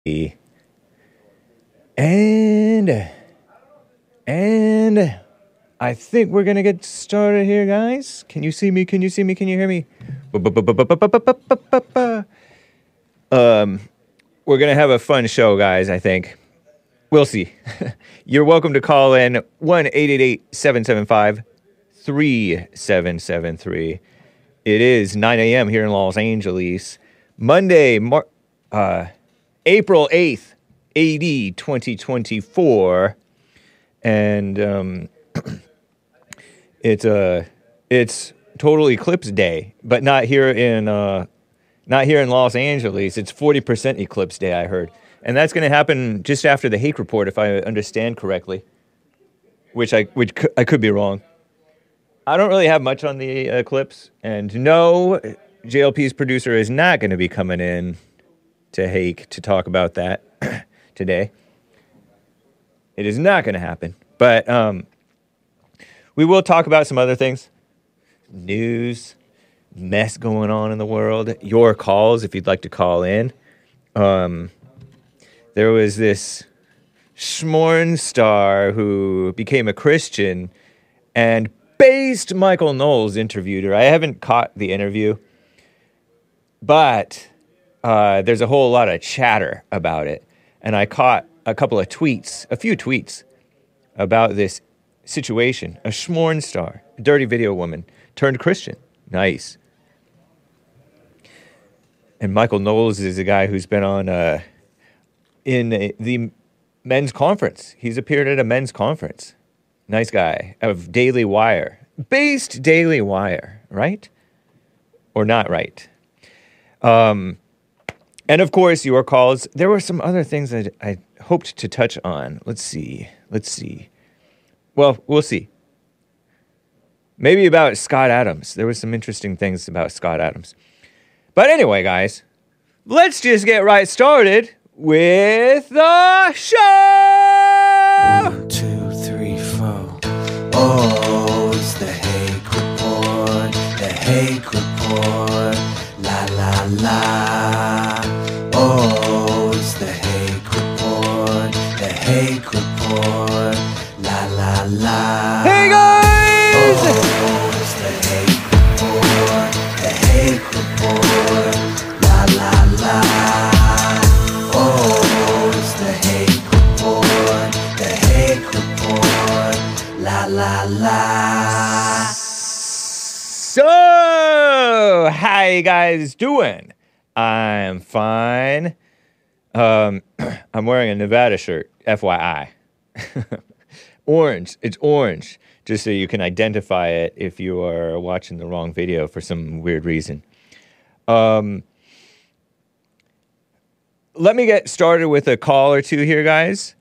And I think we're gonna get started here, guys. Can you see me? Can you see me? Can you hear me? We're gonna have a fun show, guys, I think. We'll see. You're welcome to call in 1-888-775-3773. It is 9 a.m. here in Los Angeles. Monday, April 8th, AD 2024. And it's total eclipse day, but not here in Los Angeles. It's 40% eclipse day, I heard. And that's going to happen just after the Hake Report, if I understand correctly, which I could be wrong. I don't really have much on the eclipse, and no, JLP's producer is not going to be coming in to Hake to talk about that today. It is not going to happen, but we will talk about some other things. News, mess going on in the world, your calls if you'd like to call in. There was this Schmorn star who became a Christian and based Michael Knowles interviewed her. I haven't caught the interview, but there's a whole lot of chatter about it. And I caught a few tweets about this situation. A Schmorn star, a dirty video woman, turned Christian. Nice. And Michael Knowles is a guy who's been on in the men's conference. He's appeared at a men's conference. Nice guy of Daily Wire. Based Daily Wire, right? Or not right? And of course, your calls. There were some other things that I hoped to touch on. Let's see. Well, we'll see. Maybe about Scott Adams. There were some interesting things about Scott Adams. But anyway, guys, let's just get right started with the show! 1, 2, 3, 4. Oh, it's the Hake Report. The Hake Report. La la la. Oh, it's the Hake Report. The Hake Report. La la la. Hey, guys! Oh, it's the Hake Report. The Hake Report. La la la. Oh, it's the Hake Report. The Hake Report. La la la. So, how you guys doing? I'm fine. I'm wearing a Nevada shirt, FYI. Orange. It's orange. Just so you can identify it if you are watching the wrong video for some weird reason. Let me get started with a call or two here, guys.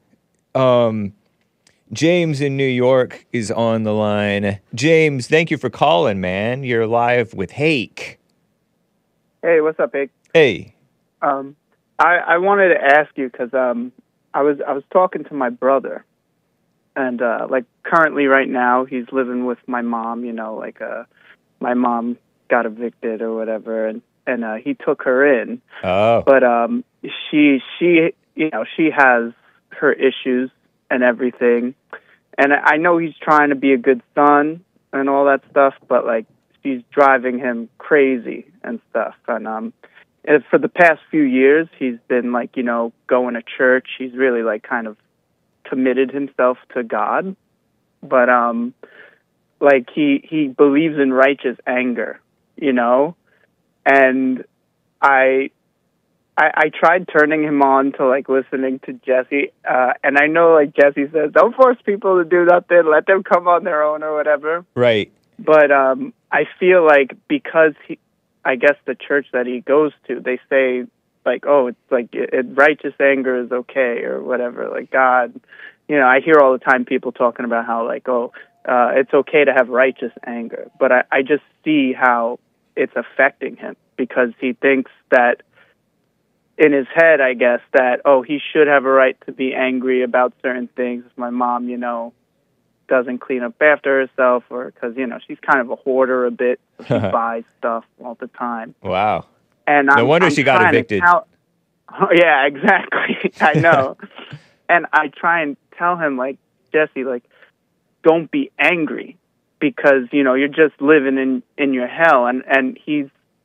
James in New York is on the line. James, thank you for calling, man. You're live with Hake. Hey, what's up, Hake? Hey. I wanted to ask you because I was talking to my brother, and like currently right now he's living with my mom. You know, like my mom got evicted or whatever, and he took her in. Oh. But she has her issues and everything, and I know he's trying to be a good son and all that stuff, but like she's driving him crazy and stuff. And for the past few years, he's been like, you know, going to church. He's really like kind of committed himself to God, but like he believes in righteous anger, you know, and I tried turning him on to like listening to Jesse, and I know like Jesse says, don't force people to do nothing, let them come on their own or whatever. Right. But I feel like because I guess the church that he goes to, they say like, oh, it's like righteous anger is okay or whatever. Like God, you know, I hear all the time people talking about how like, oh, it's okay to have righteous anger. But I just see how it's affecting him because he thinks that in his head, I guess, that, oh, he should have a right to be angry about certain things. My mom, you know, doesn't clean up after herself, or because, you know, she's kind of a hoarder a bit. So she buys stuff all the time. Wow. And no wonder she got evicted. Oh, yeah, exactly. I know. And I try and tell him, like, Jesse, like, don't be angry because, you know, you're just living in your hell. And he's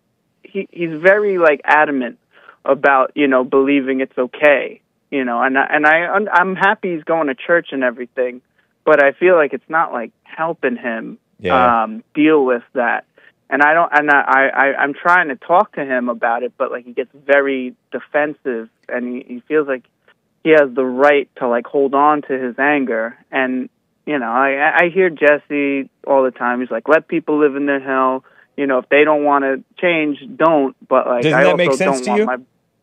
very, like, adamant about, you know, believing it's okay, you know, I'm happy he's going to church and everything, but I feel like it's not, like, helping him deal with that. And I'm trying to talk to him about it, but, like, he gets very defensive, and he feels like he has the right to, like, hold on to his anger. And, you know, I hear Jesse all the time. He's like, let people live in their hell. You know, if they don't want to change, don't. But, like, Doesn't I that also make sense don't to want you? my...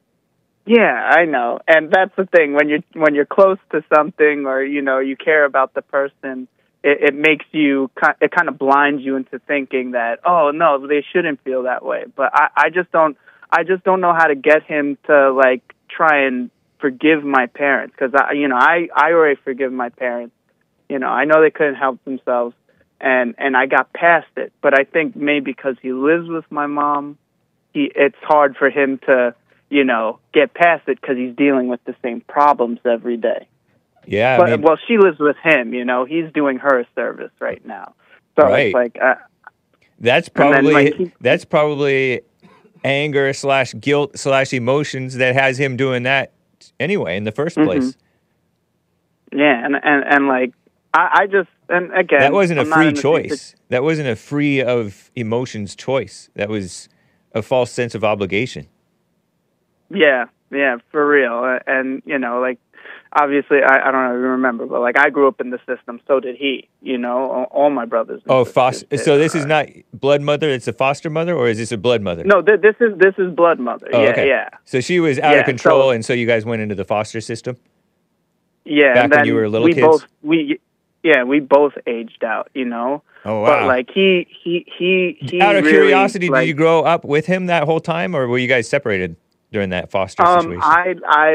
Yeah, I know. And that's the thing. When you're close to something, or, you know, you care about the person, it makes you, it kind of blinds you into thinking that, oh, no, they shouldn't feel that way. But I just don't know how to get him to, like, try and forgive my parents, because I already forgive my parents. You know, I know they couldn't help themselves, and I got past it. But I think maybe because he lives with my mom, it's hard for him to, you know, get past it because he's dealing with the same problems every day. Yeah, But well, she lives with him. You know, he's doing her a service right now, so Right. it's like that's and then, probably like, that's probably anger / guilt / emotions that has him doing that anyway in the first place. yeah, and like I just, and again, That wasn't a I'm not free in the choice. That wasn't a free of emotions choice. That was a false sense of obligation. Yeah, for real. And, you know, like, obviously, I don't know if you remember, but, like, I grew up in the system, so did he, you know, all my brothers. And sisters did. So this is not blood mother, it's a foster mother, or is this a blood mother? No, this is blood mother. Oh, yeah, okay. yeah. So she was out of Yeah, control, so- and so you guys went into the foster system? Yeah, Back and when then you were little we kids? we both aged out, you know. Oh, But, wow. like, he Out of really, curiosity, like, did you grow up with him that whole time, or were you guys separated during that foster situation? I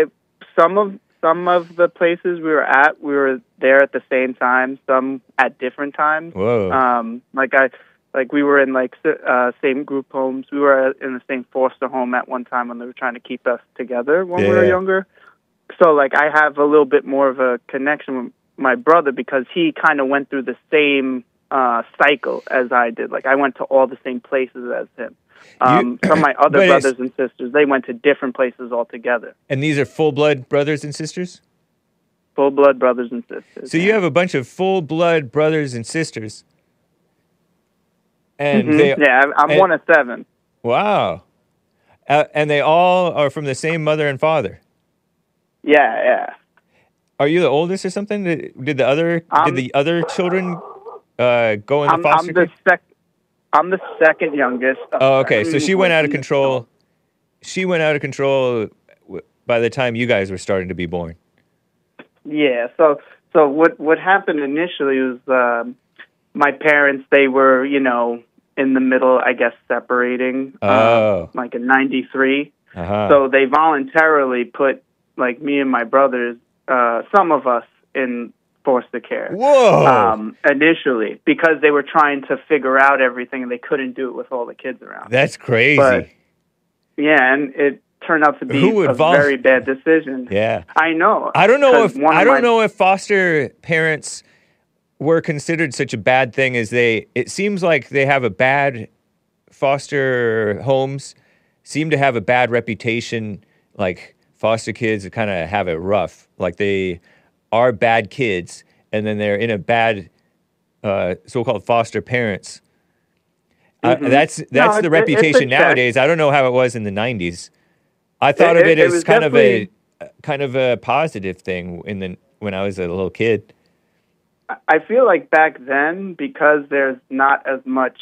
some of the places we were there at the same time, some at different times. Whoa. Like we were in, like, same group homes. We were in the same foster home at one time when they were trying to keep us together when we were Yeah. younger. So, like, I have a little bit more of a connection with my brother because he kind of went through the same cycle as I did. Like, I went to all the same places as him. Some of my other But it's- brothers and sisters, they went to different places altogether. And these are full-blood brothers and sisters? Full-blood brothers and sisters. So you have a bunch of full-blood brothers and sisters. And Mhm. they... Yeah, I'm and- one of 7. Wow. And they all are from the same mother and father. Yeah. Are you the oldest or something? Did the other children go into foster care? I'm the second youngest. Oh, okay. So she went out of control. She went out of control by the time you guys were starting to be born. Yeah. So what happened initially was my parents, they were, you know, in the middle, I guess, separating. Like in '93. Uh-huh. So they voluntarily put, like, me and my brothers, some of us, in foster care. Whoa. Initially, because they were trying to figure out everything and they couldn't do it with all the kids around. That's crazy. But, yeah, and it turned out to be Who would a very bad decision. Yeah. I know. I don't know 'cause one of my- know if foster parents were considered such a bad thing as it seems like they have a bad foster homes seem to have a bad reputation, like foster kids kind of have it rough, like they are bad kids and then they're in a bad so-called foster parents. That's the reputation nowadays. I don't know how it was in the 90s. I thought of it as was kind of a positive thing when I was a little kid. I feel like back then, because there's not as much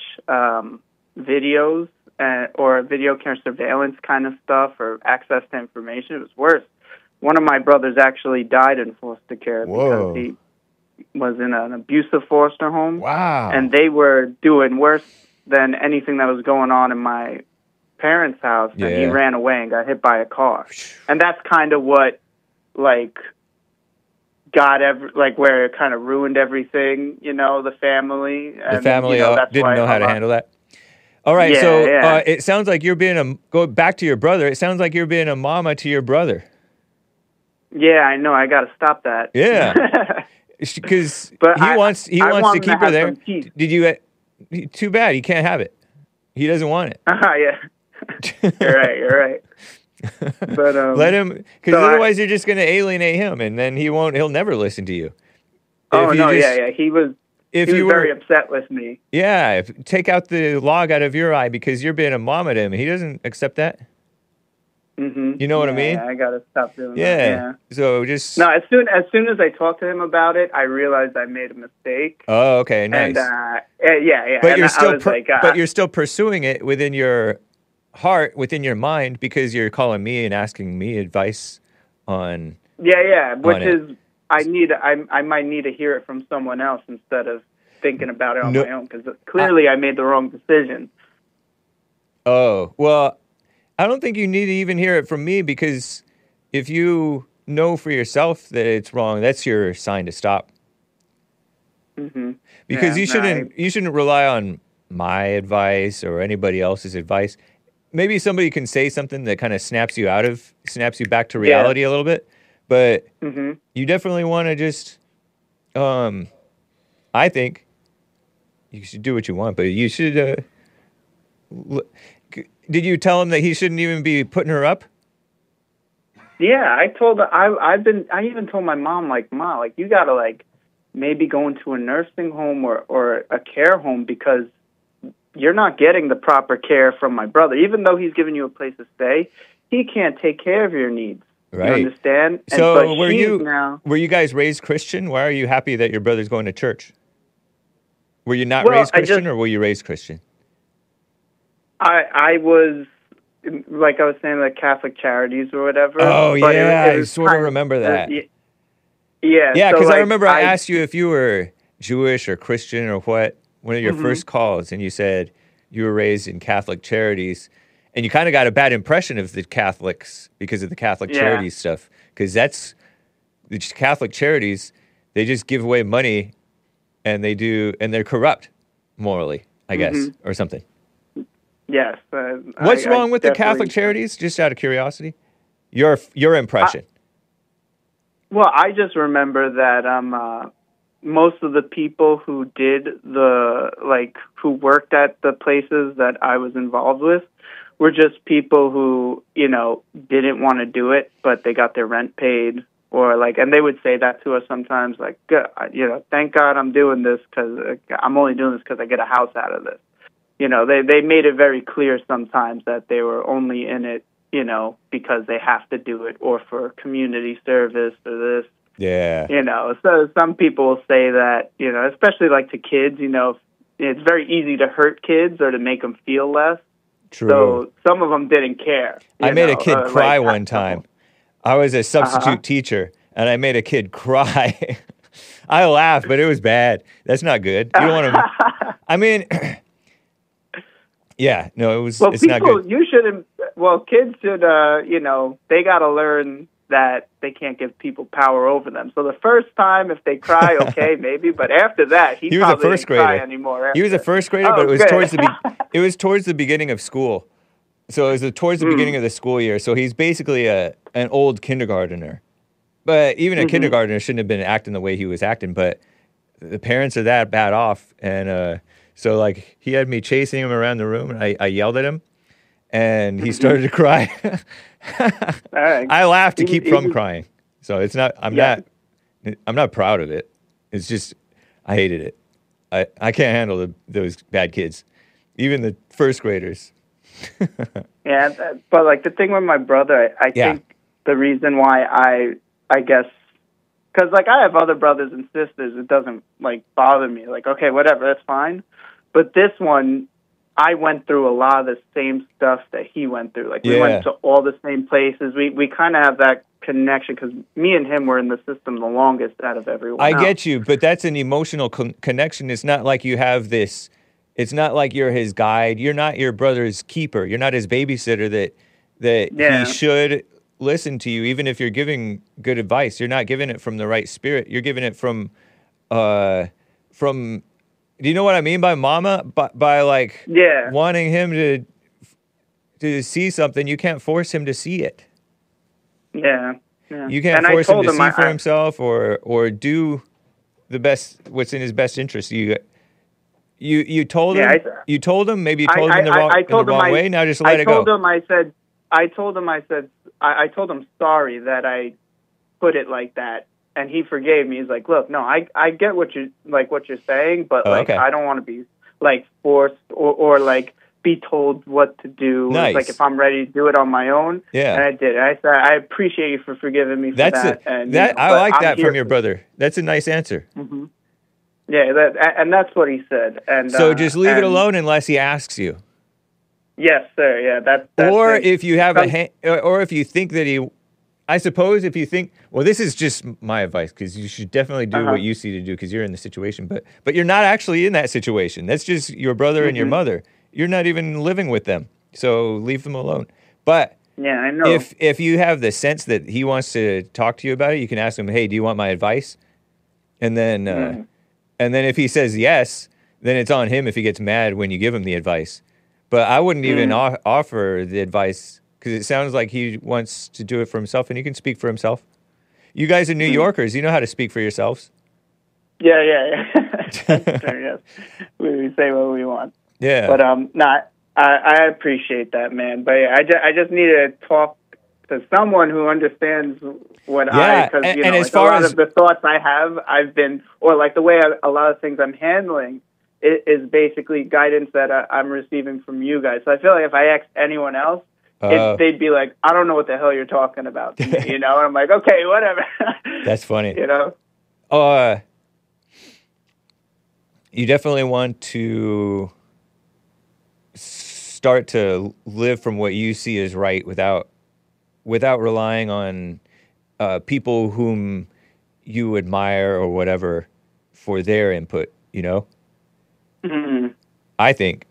videos or video camera surveillance kind of stuff or access to information, it was worse. One of my brothers actually died in foster care Whoa. because he was in an abusive foster home. Wow. And they were doing worse than anything that was going on in my parents' house. And he Yeah. ran away and got hit by a car. And that's kind of what, like, where it kind of ruined everything, you know, the family. The family that's didn't why know how to handle that. All right, Yeah, so yeah. it sounds like you're being go back to your brother. It sounds like you're being a mama to your brother. Yeah, I know. I got to stop that. Yeah. Because But he I wants want to him keep her have there. some peace. Did you? Too bad he can't have it. He doesn't want it. Yeah. You're right. But Let him, because so otherwise you're just going to alienate him, and then he'll never listen to you. Oh If you no, just- yeah. He was If he you was were, very upset with me. yeah, take out the log out of your eye because you're being a mama to him. He doesn't accept that. Mm-hmm. You know what I mean? Yeah, I got to stop doing Yeah. that. Yeah. So just. No, as soon as I talked to him about it, I realized I made a mistake. Oh, okay, nice. And yeah. But and you're I still, was like, but you're still pursuing it within your heart, within your mind, because you're calling me and asking me advice on. yeah, which it. is I might need to hear it from someone else instead of thinking about it on No. my own, because clearly I made the wrong decision. Oh, well, I don't think you need to even hear it from me, because if you know for yourself that it's wrong, that's your sign to stop. Mm-hmm. Because Yeah, you shouldn't rely on my advice or anybody else's advice. Maybe somebody can say something that kind of snaps you back to reality a little bit, but Mm-hmm. you definitely want to just, I think you should do what you want, but you should, did you tell him that he shouldn't even be putting her up? Yeah, I told her, I even told my mom, like, Ma, like, you gotta, like, maybe go into a nursing home or a care home, because you're not getting the proper care from my brother. Even though he's giving you a place to stay, he can't take care of your needs. Right. You understand? So but were she's you guys raised Christian? Why are you happy that your brother's going to church? Were you not Well, raised Christian, or were you raised Christian? I was, like I was saying, like Catholic Charities or whatever. Oh, but yeah, I was sort of kind remember that. Yeah, Yeah, so, because I like, remember I asked you if you were Jewish or Christian or what, one of your Mm-hmm. first calls, and you said you were raised in Catholic Charities, and you kind of got a bad impression of the Catholics because of the Catholic Yeah. Charities stuff, because that's the Catholic Charities, they just give away money, and they're corrupt morally, I guess, Mm-hmm. or something. Yes. What's wrong with the definitely- Catholic Charities, just out of curiosity? Your impression. Well, I just remember that most of the people who did who worked at the places that I was involved with were just people who, didn't want to do it, but they got their rent paid, and they would say that to us sometimes, like, thank God I'm doing this, because I'm only doing this because I get a house out of this. They made it very clear sometimes that they were only in it, because they have to do it, or for community service or this. Yeah. So some people will say that, especially like to kids, it's very easy to hurt kids or to make them feel less. True. So some of them didn't care. I made a kid cry like, one time. I was a substitute teacher, and I made a kid cry. I laughed, but it was bad. That's not good. You don't want to. I mean, yeah, no, it was. Well, it's not good. you shouldn't. Well, kids should. They got to learn that they can't give people power over them. So the first time, if they cry, okay, maybe. But after that, he He was a probably first didn't cry grader. anymore. He was a first grader, Oh, but it was good. towards the beginning of school. So it was towards the beginning of the school year. So he's basically an old kindergartner. But even a kindergartner shouldn't have been acting the way he was acting. But the parents are that bad off, and so like he had me chasing him around the room, and I yelled at him, and he started to cry. All right. I laughed to He- keep he from was- crying. So it's not. I'm Yeah. not proud of it. It's just I hated it. I can't handle those bad kids, even the first graders. Yeah, but like the thing with my brother, I Yeah. think the reason why I guess, because like I have other brothers and sisters, it doesn't like bother me. Like, okay, whatever, that's fine. But this one, I went through a lot of the same stuff that he went through. Like we Yeah. went to all the same places. We kind of have that connection because me and him were in the system the longest out of everyone. I else. get you, but that's an emotional connection. It's not like you have this. It's not like you're his guide. You're not your brother's keeper. You're not his babysitter that Yeah. he should listen to you, even if you're giving good advice. You're not giving it from the right spirit. You're giving it from Do you know what I mean by mama? By like Yeah. wanting him to see something, you can't force him to see it. Yeah. Yeah. You can't And I force him told to him see for himself or do the best what's in his best interest. You told him. Yeah, You told him. Maybe you told him in the wrong way. Now just let it go. I told him sorry that I put it like that, and he forgave me. He's like, look, no, I get what you're saying, but like okay. I don't want to be like forced or like be told what to do. Nice. Like if I'm ready to do it on my own. Yeah. And I did. I said I appreciate you for forgiving me for that. I like that from your brother. That's a nice answer. Mm-hmm. Yeah, and that's what he said. And so just leave it alone unless he asks you. Yes, sir. Yeah, that's or it. if you have or if you think that he, I suppose if you think, well, this is just my advice because you should definitely do what you see to do because you're in the situation, but you're not actually in that situation. That's just your brother and your mother. You're not even living with them, so leave them alone. But yeah, I know. If you have the sense that he wants to talk to you about it, you can ask him, hey, do you want my advice? And then if he says yes, then it's on him if he gets mad when you give him the advice. But I wouldn't even offer the advice because it sounds like he wants to do it for himself, and he can speak for himself. You guys are New Yorkers. You know how to speak for yourselves. Yeah. That's true, yes. We say what we want. Yeah. But I appreciate that, man. But yeah, I just need to talk to someone who understands what because as far as of the thoughts I have, I've been, or like the way a lot of things I'm handling is basically guidance that I'm receiving from you guys. So I feel like if I asked anyone else, they'd be like, I don't know what the hell you're talking about, to me, And I'm like, okay, whatever. That's funny. You definitely want to start to live from what you see as right without relying on people whom you admire or whatever for their input, Mm-hmm. I think.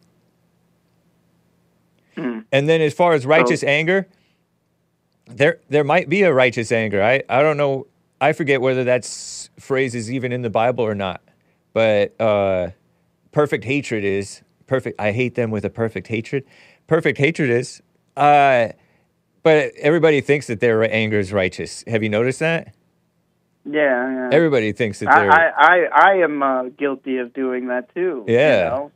Mm-hmm. And then as far as righteous anger, there might be a righteous anger. I don't know. I forget whether that's phrase is even in the Bible or not. But perfect hatred is perfect. I hate them with a perfect hatred. Perfect hatred is. But everybody thinks that their anger is righteous. Have you noticed that? Yeah. Everybody thinks that they're. I am guilty of doing that too. Yeah.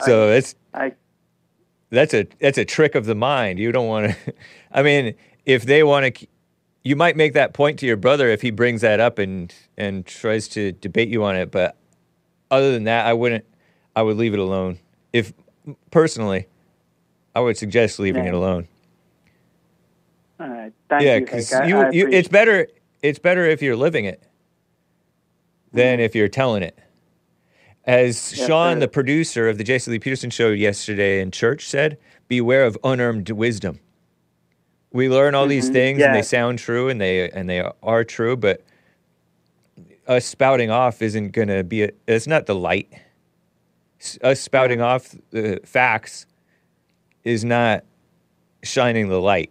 That's a trick of the mind. You don't want to. I mean, if they want to, you might make that point to your brother if he brings that up and tries to debate you on it. But other than that, I wouldn't. I would leave it alone. If personally, I would suggest leaving it alone. All right. Thank you. Yeah, because it's better. It's better if you're living it than if you're telling it. As Sean, the producer of the Jesse Lee Peterson show yesterday in church said, beware of unearned wisdom. We learn all these things and they sound true and they are true, but us spouting off isn't going to be, it's not the light. Us spouting off the facts is not shining the light,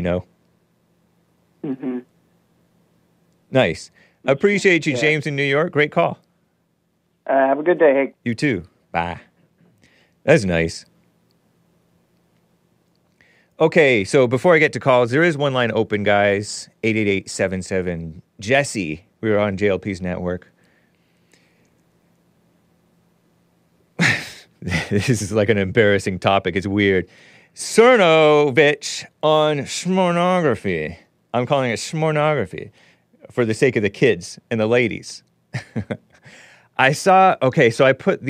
Mm-hmm. Nice. Appreciate you, James in New York. Great call. Have a good day, Hank. You too. Bye. That's nice. Okay, so before I get to calls, there is one line open, guys. 888-77-JESSE. We are on JLP's network. This is like an embarrassing topic. It's weird. Cernovich on schmornography. I'm calling it schmornography for the sake of the kids and the ladies. So I put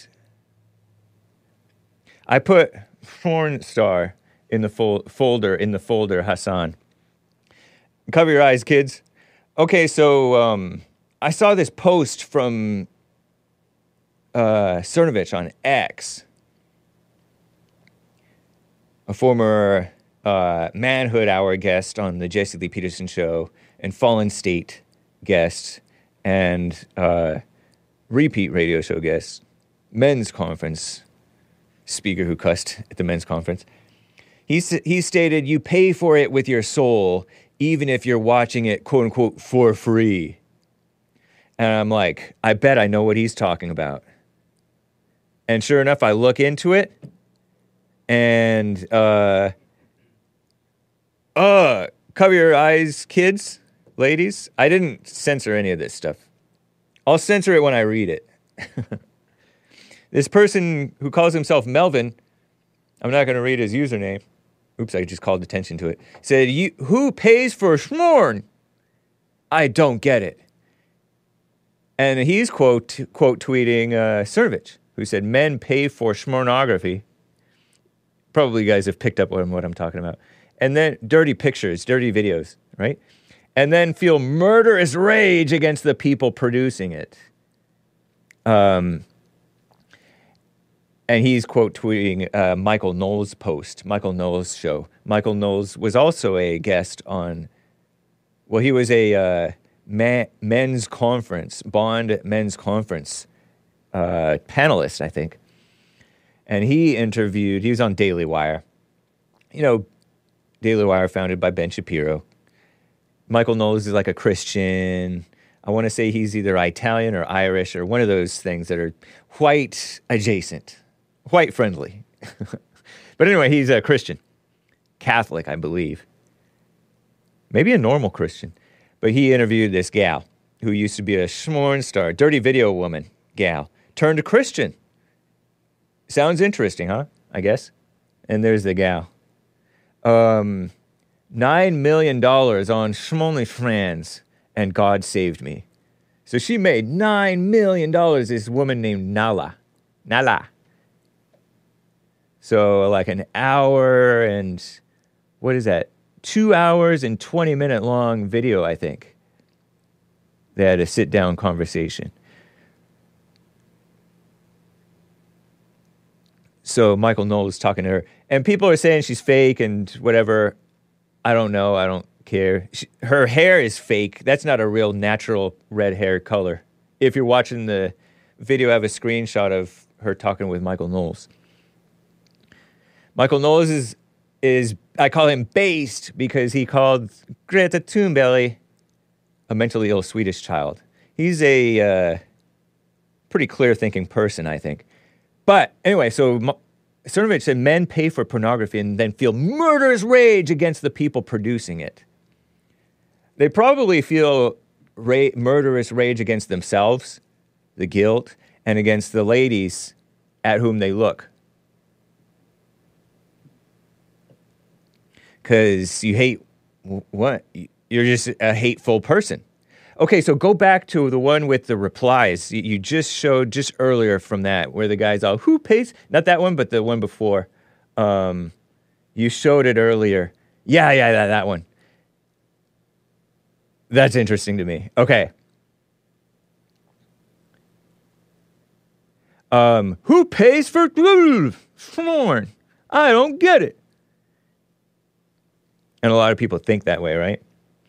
porn star in the folder, Hassan. Cover your eyes, kids. Okay, so I saw this post from Cernovich on X, a former Manhood Hour guest on the Jesse Lee Peterson show and Fallen State guest and repeat radio show guest, men's conference speaker who cussed at the men's conference. He stated, you pay for it with your soul, even if you're watching it, quote unquote, for free. And I'm like, I bet I know what he's talking about. And sure enough, I look into it, and cover your eyes, kids, ladies. I didn't censor any of this stuff. I'll censor it when I read it. This person who calls himself Melvin, I'm not going to read his username. Oops, I just called attention to it. Said, who pays for schmorn? I don't get it. And he's quote tweeting Cernovich, who said, men pay for schmornography. Probably you guys have picked up on what I'm talking about. And then dirty pictures, dirty videos, right? And then feel murderous rage against the people producing it. And he's quote tweeting Michael Knowles' post, Michael Knowles' show. Michael Knowles was also a guest on, well, he was a men's conference, Bond men's conference panelist, I think. And he was on Daily Wire. You know, Daily Wire founded by Ben Shapiro. Michael Knowles is like a Christian. I want to say he's either Italian or Irish or one of those things that are white adjacent, white friendly. But anyway, he's a Christian. Catholic, I believe. Maybe a normal Christian. But he interviewed this gal who used to be a schmorn star, dirty video woman gal, turned Christian. Sounds interesting, huh? I guess. And there's the gal. $9 million on OnlyFans, and God saved me. So she made $9 million, this woman named Nala. So like an hour and, what is that? 2 hours and 20-minute long video, I think. They had a sit-down conversation. So Michael Knowles is talking to her, and people are saying she's fake and whatever. I don't know. I don't care. Her hair is fake. That's not a real natural red hair color. If you're watching the video, I have a screenshot of her talking with Michael Knowles. Michael Knowles is I call him based because he called Greta Thunberg a mentally ill Swedish child. He's a pretty clear-thinking person, I think. But anyway, so Cernovich said men pay for pornography and then feel murderous rage against the people producing it. They probably feel murderous rage against themselves, the guilt, and against the ladies at whom they look. Because you hate what? You're just a hateful person. Okay, so go back to the one with the replies. You just showed just earlier from that, where the guy's all, who pays? Not that one, but the one before. You showed it earlier. Yeah, that one. That's interesting to me. Okay. Who pays for porn? I don't get it. And a lot of people think that way, right?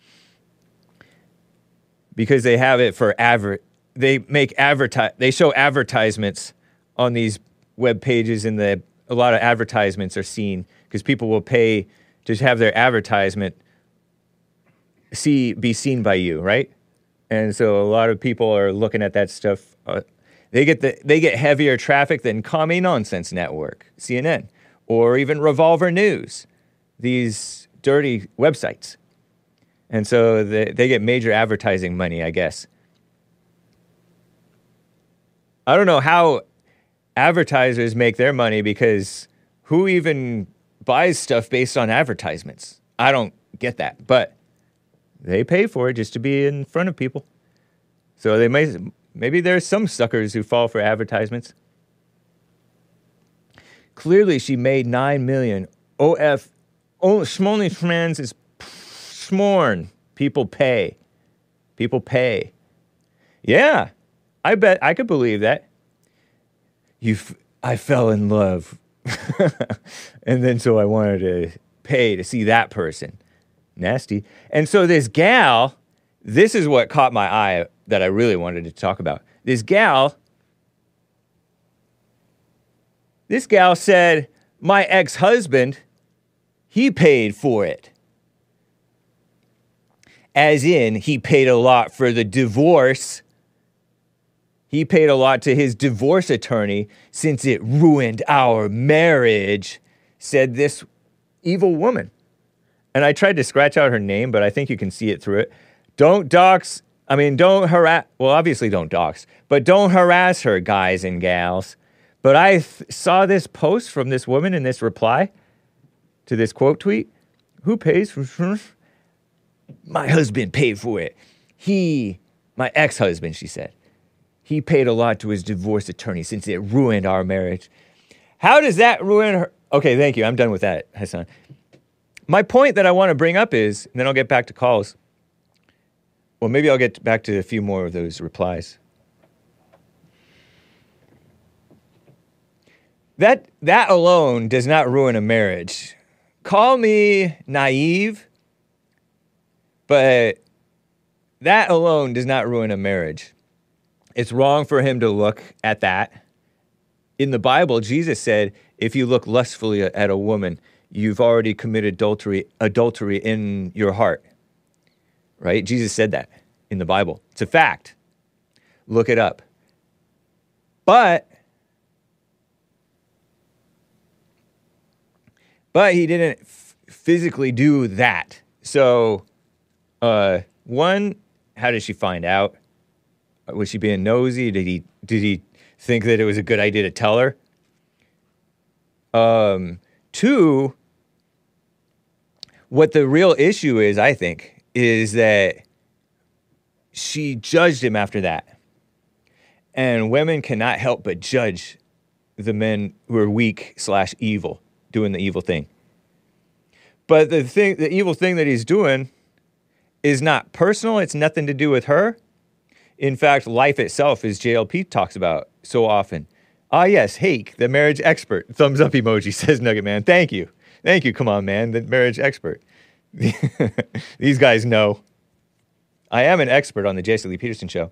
Because they have it for they show advertisements on these web pages, and a lot of advertisements are seen because people will pay to have their advertisement be seen by you, right? And so a lot of people are looking at that stuff. They get heavier traffic than Commie Nonsense Network, CNN, or even Revolver News. These dirty websites. And so they get major advertising money, I guess. I don't know how advertisers make their money because who even buys stuff based on advertisements? I don't get that. But they pay for it just to be in front of people. So maybe there's some suckers who fall for advertisements. Clearly, she made $9 million. OnlyFans is schmorn. People pay. Yeah, I bet I could believe that. I fell in love. And then so I wanted to pay to see that person. Nasty. And so this gal, this is what caught my eye that I really wanted to talk about. This gal said, my ex-husband, he paid for it. As in, he paid a lot for the divorce. he paid a lot to his divorce attorney since it ruined our marriage, said this evil woman. And I tried to scratch out her name, but I think you can see it through it. Don't harass, well, obviously don't dox, but don't harass her, guys and gals. But I saw this post from this woman in this reply to this quote tweet. Who pays for my husband paid for it. My ex-husband, she said. He paid a lot to his divorce attorney since it ruined our marriage. How does that ruin her? Okay, thank you. I'm done with that, Hassan. My point that I want to bring up is, and then I'll get back to calls. Well, maybe I'll get back to a few more of those replies. That alone does not ruin a marriage. Call me naive, but that alone does not ruin a marriage. It's wrong for him to look at that. In the Bible, Jesus said, if you look lustfully at a woman, you've already committed adultery in your heart. Right? Jesus said that in the Bible. It's a fact. Look it up. But he didn't physically do that. So, one, how did she find out? Was she being nosy? Did he think that it was a good idea to tell her? Two, what the real issue is, I think, is that she judged him after that. And women cannot help but judge the men who are weak / evil, doing the evil thing. But the evil thing that he's doing is not personal. It's nothing to do with her. In fact, life itself, as JLP talks about so often. Ah, yes, Hake, the marriage expert. Thumbs up emoji, says Nugget Man. Thank you. Thank you. Come on, man. The marriage expert. These guys know. I am an expert on the Jesse Lee Peterson show.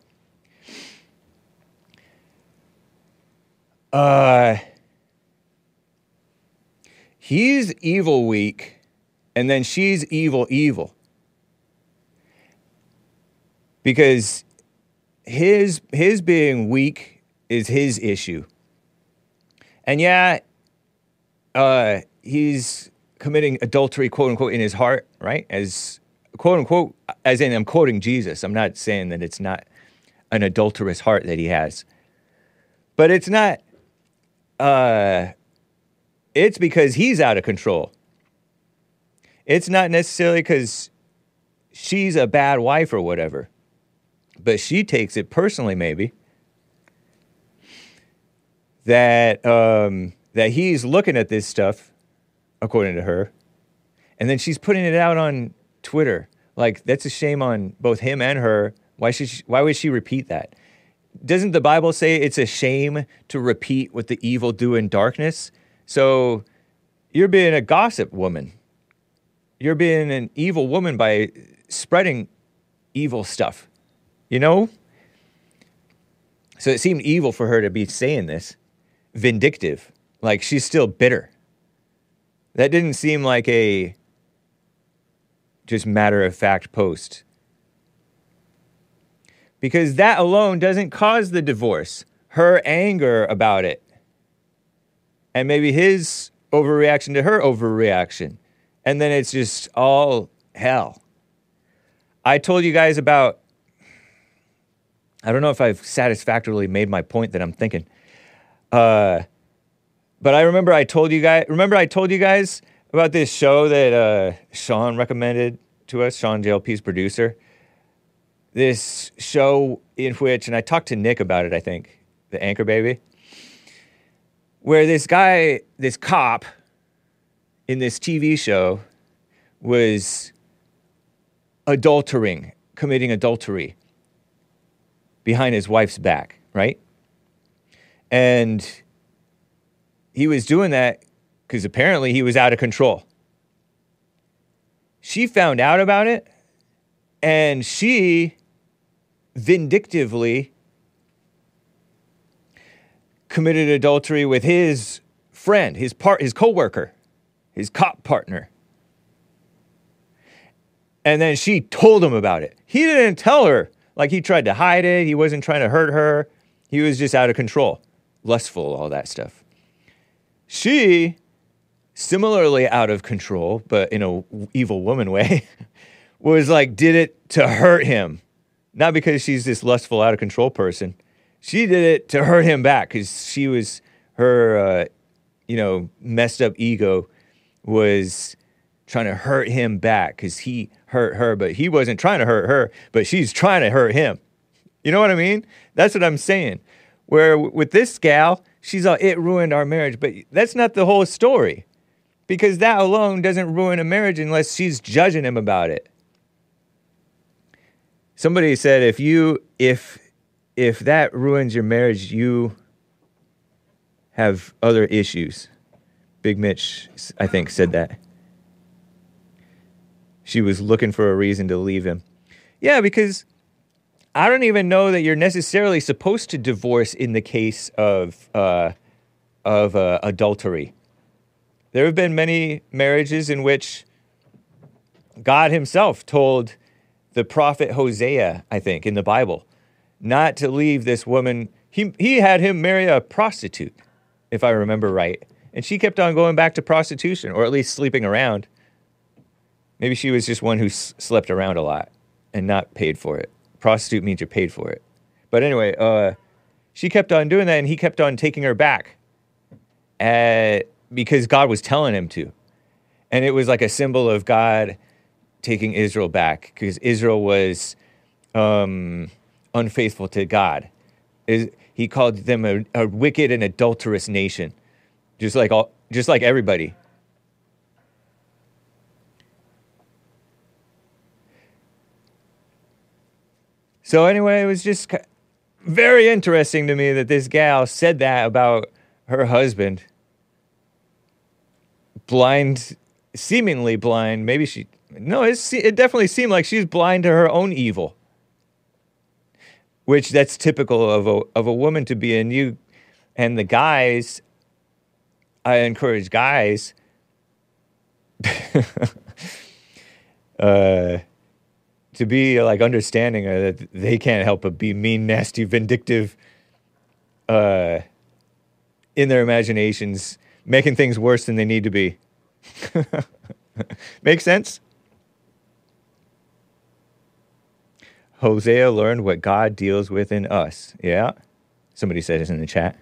He's evil weak, and then she's evil. Because his being weak is his issue. And yeah, he's committing adultery, quote unquote, in his heart, right? As quote unquote, as in I'm quoting Jesus. I'm not saying that it's not an adulterous heart that he has. But it's not, it's because he's out of control. It's not necessarily because she's a bad wife or whatever. But she takes it personally, maybe, that he's looking at this stuff, according to her, and then she's putting it out on Twitter. Like, that's a shame on both him and her. Why would she repeat that? Doesn't the Bible say it's a shame to repeat what the evil do in darkness? So you're being a gossip woman. You're being an evil woman by spreading evil stuff. You know? So it seemed evil for her to be saying this. Vindictive. Like she's still bitter. That didn't seem like a just matter-of-fact post. Because that alone doesn't cause the divorce. Her anger about it. And maybe his overreaction to her overreaction. And then it's just all hell. I told you guys about, I don't know if I've satisfactorily made my point that I'm thinking. But I remember I told you guys about this show that Sean recommended to us, Sean JLP's producer. This show in which, and I talked to Nick about it, I think, the Anchor Baby, where this guy, this cop in this TV show was committing adultery behind his wife's back, right? And he was doing that because apparently he was out of control. She found out about it, and she vindictively committed adultery with his friend, his co-worker, his cop partner. And then she told him about it. He didn't tell her. Like, he tried to hide it. He wasn't trying to hurt her. He was just out of control, lustful, all that stuff. She, similarly out of control, but in a evil woman way, was like, did it to hurt him. Not because she's this lustful, out of control person. She did it to hurt him back because she was, her, messed up ego was trying to hurt him back because he hurt her, but he wasn't trying to hurt her, but she's trying to hurt him. You know what I mean? That's what I'm saying. Where with this gal, she's all, it ruined our marriage, but that's not the whole story. Because that alone doesn't ruin a marriage unless she's judging him about it. Somebody said if that ruins your marriage, you have other issues. Big Mitch, I think, said that. She was looking for a reason to leave him. Yeah, because I don't even know that you're necessarily supposed to divorce in the case of adultery. There have been many marriages in which God himself told the prophet Hosea, I think, in the Bible, not to leave this woman. He had him marry a prostitute, if I remember right. And she kept on going back to prostitution, or at least sleeping around. Maybe she was just one who slept around a lot and not paid for it. Prostitute means you're paid for it. But anyway, she kept on doing that, and he kept on taking her back because God was telling him to. And it was like a symbol of God taking Israel back because Israel was unfaithful to God. He called them a wicked and adulterous nation, just like everybody. So anyway, it was just very interesting to me that this gal said that about her husband. Blind, seemingly blind. Maybe it definitely seemed like she's blind to her own evil. Which that's typical of a woman to be in. You and the guys, I encourage guys to be like understanding that they can't help but be mean, nasty, vindictive in their imaginations, making things worse than they need to be. Make sense? Hosea learned what God deals with in us. Yeah? Somebody said this in the chat.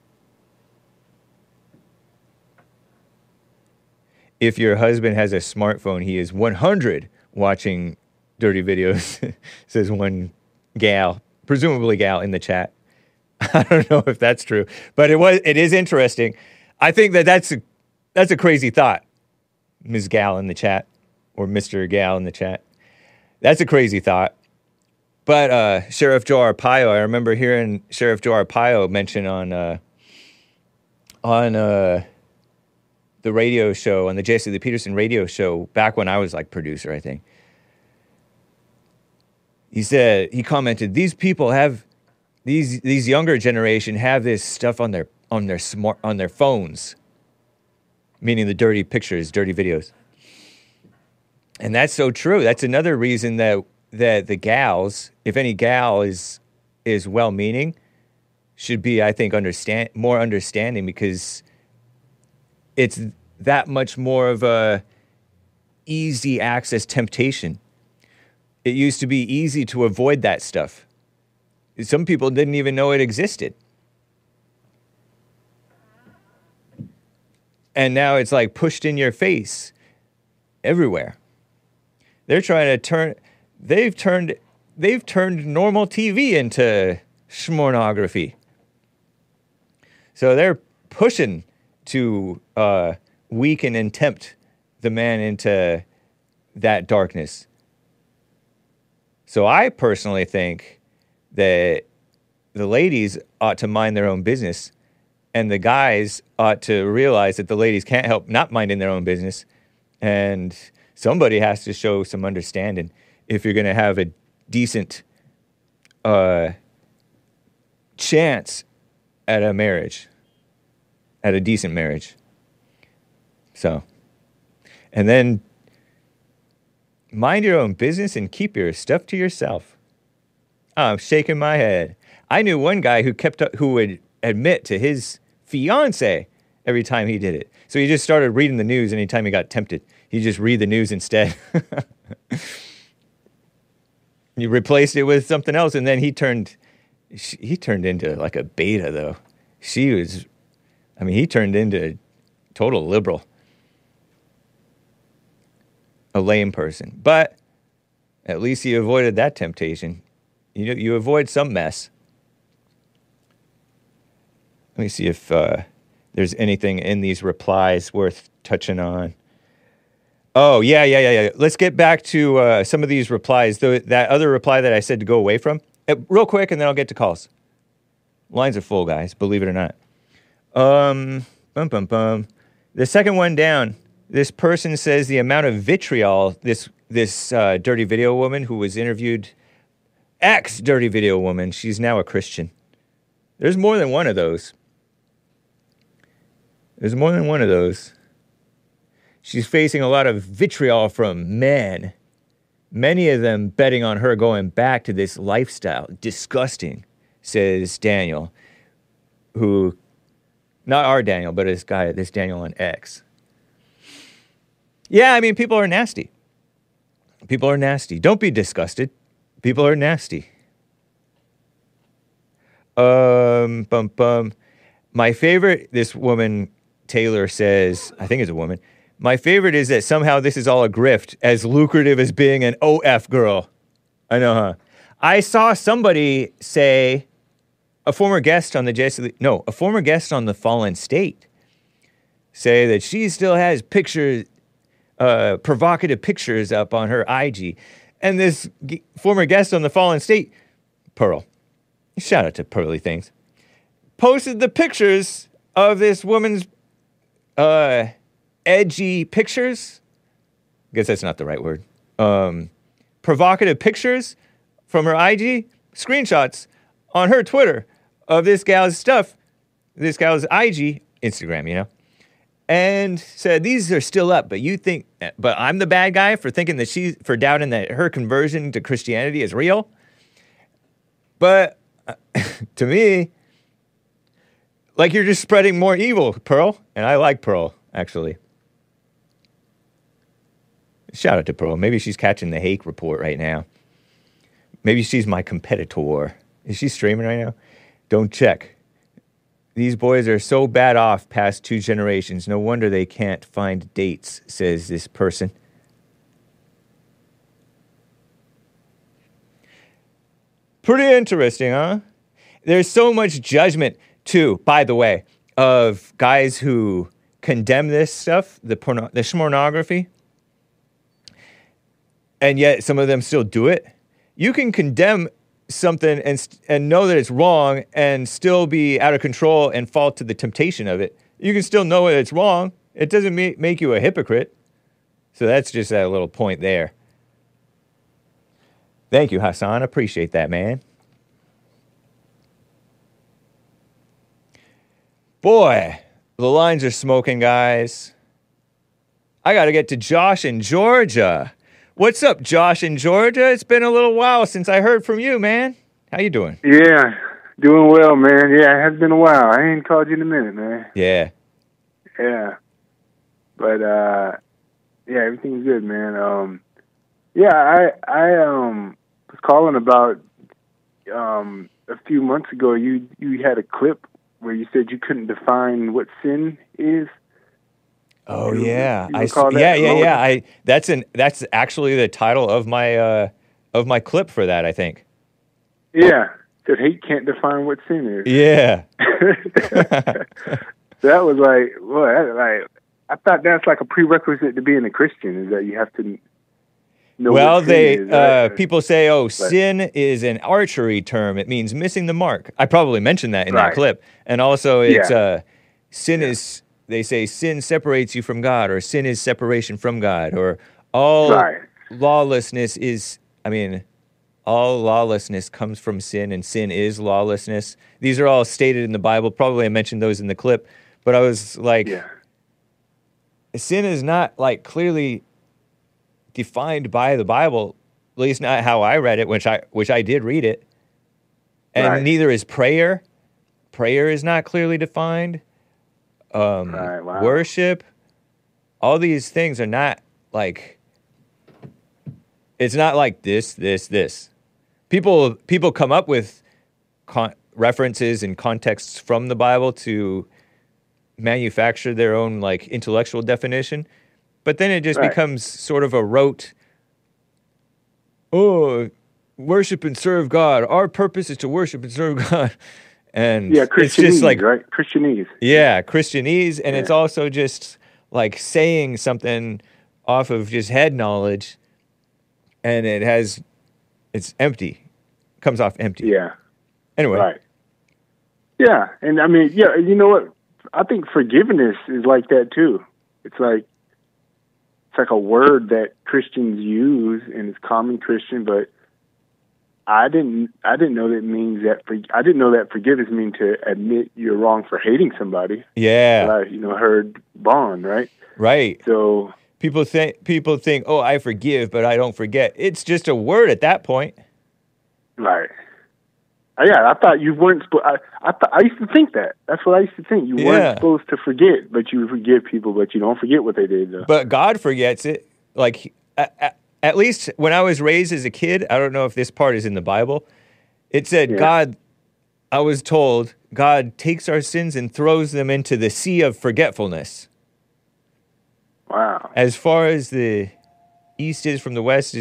If your husband has a smartphone, he is 100 watching dirty videos, says one gal, presumably gal in the chat. I don't know if that's true, but it is interesting. I think that's a crazy thought, Ms. Gal in the chat, or Mr. Gal in the chat. That's a crazy thought. But Sheriff Joe Arpaio, I remember hearing Sheriff Joe Arpaio mention on the radio show, on the Jesse Lee Peterson radio show, back when I was like producer, I think. He commented, these people have, these younger generation have this stuff on their phones, meaning the dirty pictures, dirty videos. And that's so true. That's another reason that the gals, if any gal is well-meaning, should be, I think, more understanding, because it's that much more of a easy access temptation. It used to be easy to avoid that stuff. Some people didn't even know it existed. And now it's like pushed in your face everywhere. They're trying to they've turned normal TV into schmornography. So they're pushing to weaken and tempt the man into that darkness. So I personally think that the ladies ought to mind their own business, and the guys ought to realize that the ladies can't help not minding their own business, and somebody has to show some understanding if you're going to have a decent chance at a marriage, at a decent marriage. So, and then mind your own business and keep your stuff to yourself. I'm shaking my head. I knew one guy who would admit to his fiance every time he did it. So he just started reading the news anytime he got tempted. He'd just read the news instead. You replaced it with something else, and then he turned into like a beta, though. He turned into total liberal. A lame person. But at least he avoided that temptation. You avoid some mess. Let me see if there's anything in these replies worth touching on. Oh, yeah. Let's get back to some of these replies. That other reply that I said to go away from. Real quick, and then I'll get to calls. Lines are full, guys, believe it or not. The second one down, this person says the amount of vitriol, this dirty video woman who was interviewed, ex-dirty video woman, she's now a Christian. There's more than one of those. She's facing a lot of vitriol from men. Many of them betting on her going back to this lifestyle. Disgusting, says Daniel, who, not our Daniel, but this Daniel on X. Yeah, people are nasty. Don't be disgusted. People are nasty. My favorite, this woman, Taylor, says, I think it's a woman, my favorite is that somehow this is all a grift, as lucrative as being an OF girl. I know, huh? I saw somebody say, a former guest on the Fallen State, say that she still has pictures, provocative pictures up on her IG. And this former guest on the Fallen State, Pearl, shout out to Pearly Things, posted the pictures of this woman's edgy pictures. I guess that's not the right word. Provocative pictures from her IG, screenshots on her Twitter of this gal's stuff, this gal's IG, Instagram, and said, these are still up, but I'm the bad guy for thinking for doubting that her conversion to Christianity is real. But to me, like, you're just spreading more evil, Pearl. And I like Pearl, actually. Shout out to Pearl. Maybe she's catching the Hake report right now. Maybe she's my competitor. Is she streaming right now? Don't check. These boys are so bad off past 2 generations. No wonder they can't find dates, says this person. Pretty interesting, huh? There's so much judgment, too, by the way, of guys who condemn this stuff, the schmornography, and yet some of them still do it. You can condemn something and know that it's wrong and still be out of control and fall to the temptation of it. You can still know that it's wrong. It doesn't make you a hypocrite. So that's just that little point there. Thank you, Hassan. Appreciate that, man. Boy, the lines are smoking, guys. I got to get to Josh in Georgia. What's up, Josh in Georgia? It's been a little while since I heard from you, man. How you doing? Yeah, doing well, man. Yeah, it has been a while. I ain't called you in a minute, man. Yeah. Yeah. But, yeah, everything's good, man. I was calling about, a few months ago, you had a clip where you said you couldn't define what sin is. Oh, yeah. Yeah. That's actually the title of my clip for that, I think. Yeah. That hate can't define what sin is. Yeah. That was like, I thought that's like a prerequisite to being a Christian, is that you have to know what sin is, right? People say, sin is an archery term. It means missing the mark. I probably mentioned that in that clip. And also it's, sin is, they say sin separates you from God, or sin is separation from God, or all lawlessness is, all lawlessness comes from sin, and sin is lawlessness. These are all stated in the Bible. Probably I mentioned those in the clip, but I was like, sin is not like clearly defined by the Bible, at least not how I read it, which I did read it. And Right. neither is prayer. Prayer is not clearly defined. Right, wow. Worship, all these things are not like, it's not like this. People come up with references and contexts from the Bible to manufacture their own like intellectual definition, but then it just Right. becomes sort of a rote, worship and serve God. Our purpose is to worship and serve God. And Yeah, it's just like, right? Christianese. yeah, Christianese, and it's Yeah. also just like saying something off of just head knowledge, and it's empty, comes off empty. Yeah. Anyway, Right. Yeah, and I mean, yeah, you know what? I think forgiveness is like that too. It's like a word that Christians use, and it's common Christian, but I didn't know that it means that. I didn't know that forgiveness means to admit you're wrong for hating somebody. yeah, But I, heard Bond, right? right. So People think, oh, I forgive, but I don't forget. It's just a word at that point. right. Yeah, I thought you weren't supposed. I used to think that. That's what I used to think. You Yeah. weren't supposed to forget, but you forgive people, but you don't forget what they did. Though. But God forgets it. Like, at least when I was raised as a kid, I don't know if this part is in the Bible. It said, Yeah. I was told, God takes our sins and throws them into the sea of forgetfulness. Wow. As far as the east is from the west,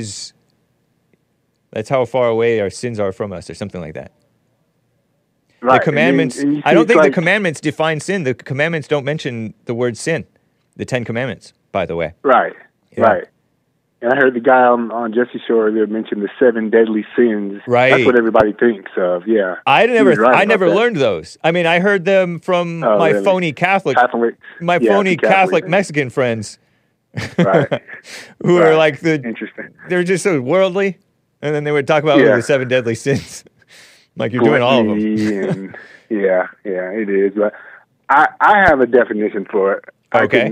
that's how far away our sins are from us, or something like that. Right. The commandments, And you I see don't it's think the like- commandments define sin. The commandments don't mention the word sin. The 10 Commandments, by the way. Right. Yeah. Right. And I heard the guy on Jesse Shore there mention the 7 deadly sins. Right. That's what everybody thinks of. Yeah. I He was right I about never that. learned those. I mean, I heard them from Oh, my really? phony Catholic Catholics. Catholic Mexican friends, Right. who are Right. like Interesting. they're just so worldly, and then they would talk about Yeah. the 7 deadly sins, like you're doing all of them. Gluttony and, yeah, it is. But I have a definition for it. Okay.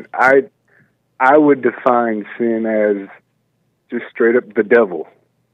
I would define sin as just straight up the devil.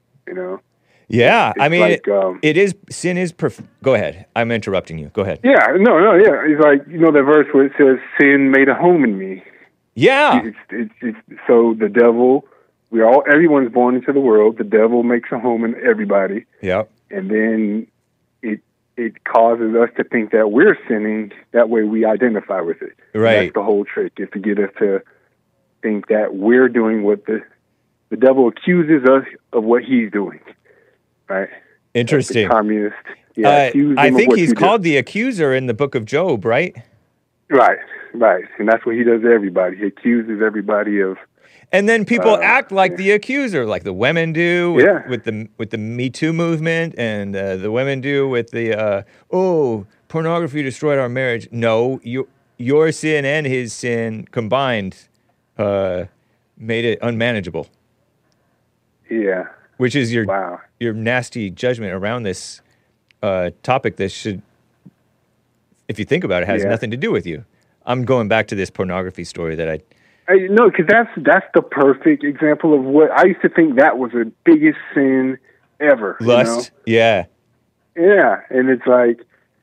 Yeah, I It's mean, like, it is sin is. Go ahead. I'm interrupting you. Go ahead. Yeah, no, yeah. It's like the verse where it says, "Sin made a home in me." Yeah, It's so the devil. Everyone's born into the world. The devil makes a home in everybody, yeah, and then it causes us to think that we're sinning. That way, we identify with it. And Right. that's the whole trick, is to get us to think that we're doing what the devil accuses us of what he's doing. Right. interesting. The communist. Yeah. accuse I them of think what he's you do. called the accuser in the book of Job, right? Right. And that's what he does to everybody. He accuses everybody of. And then people act like yeah. the accuser, like the women do Yeah. with the Me Too movement, and the women do with the pornography destroyed our marriage. No, your sin and his sin combined made it unmanageable, Yeah. which is your Wow. nasty judgment around this topic that should, if you think about it, has Yeah. nothing to do with you. I'm going back to this pornography story that I. No, because that's the perfect example of what I used to think that was the biggest sin ever. Lust, yeah. Yeah, and it's like,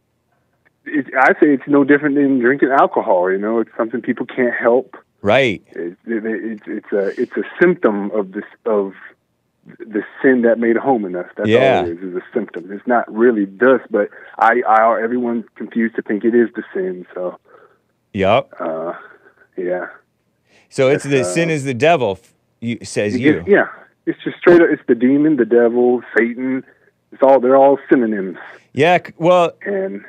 I say it's no different than drinking alcohol. It's something people can't help. Right. It's a symptom of the sin that made a home in us. That's Yeah. all it is a symptom. It's not really dust, but everyone's confused to think it is the sin. So, Yup. yeah. So it's the sin is the devil, says you. Yeah, it's just straight up. It's the demon, the devil, Satan. They're all synonyms. Yeah. Well, And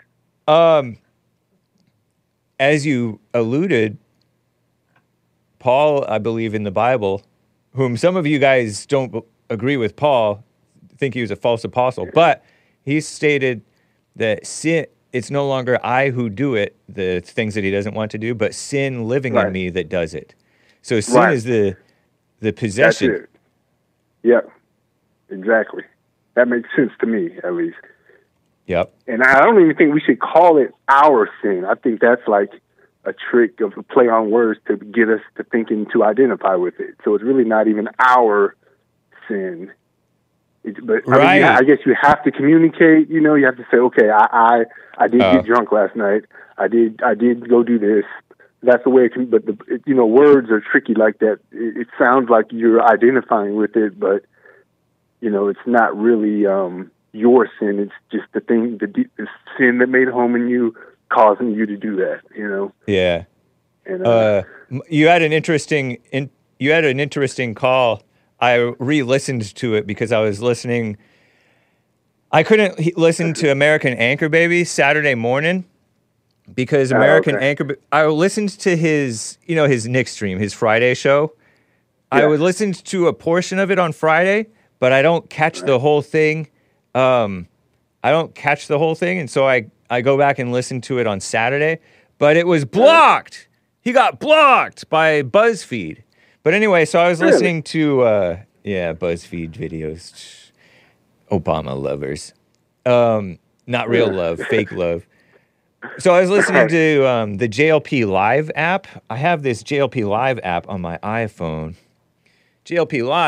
as you alluded, Paul, I believe in the Bible, whom some of you guys don't agree with Paul, think he was a false apostle, but he stated that sin, it's no longer I who do it, the things that he doesn't want to do, but sin living in Right. me that does it. So sin Right. is the that's possession. it. Yep, exactly. That makes sense to me, at least. Yep. And I don't even think we should call it our sin. I think that's like a trick of a play on words to get us to thinking to identify with it. So it's really not even our sin. But Right. I guess you have to communicate. You know, you have to say, okay, I did get drunk last night. I did go do this. That's the way it can. But words are tricky like that. It sounds like you're identifying with it, but it's not really your sin. It's just the thing, the sin that made home in you, causing you to do that. Yeah. And You had an interesting call. I re-listened to it because I was listening. I couldn't listen to American Anchor Baby Saturday morning because American Anchor. I listened to his Nick stream, his Friday show. I would listen to a portion of it on Friday, but I don't catch the whole thing. And so I go back and listen to it on Saturday, but it was blocked. He got blocked by BuzzFeed. But anyway, so I was listening to BuzzFeed videos. Obama lovers. Not real love, fake love. So I was listening to the JLP Live app. I have this JLP Live app on my iPhone. JLP Live, !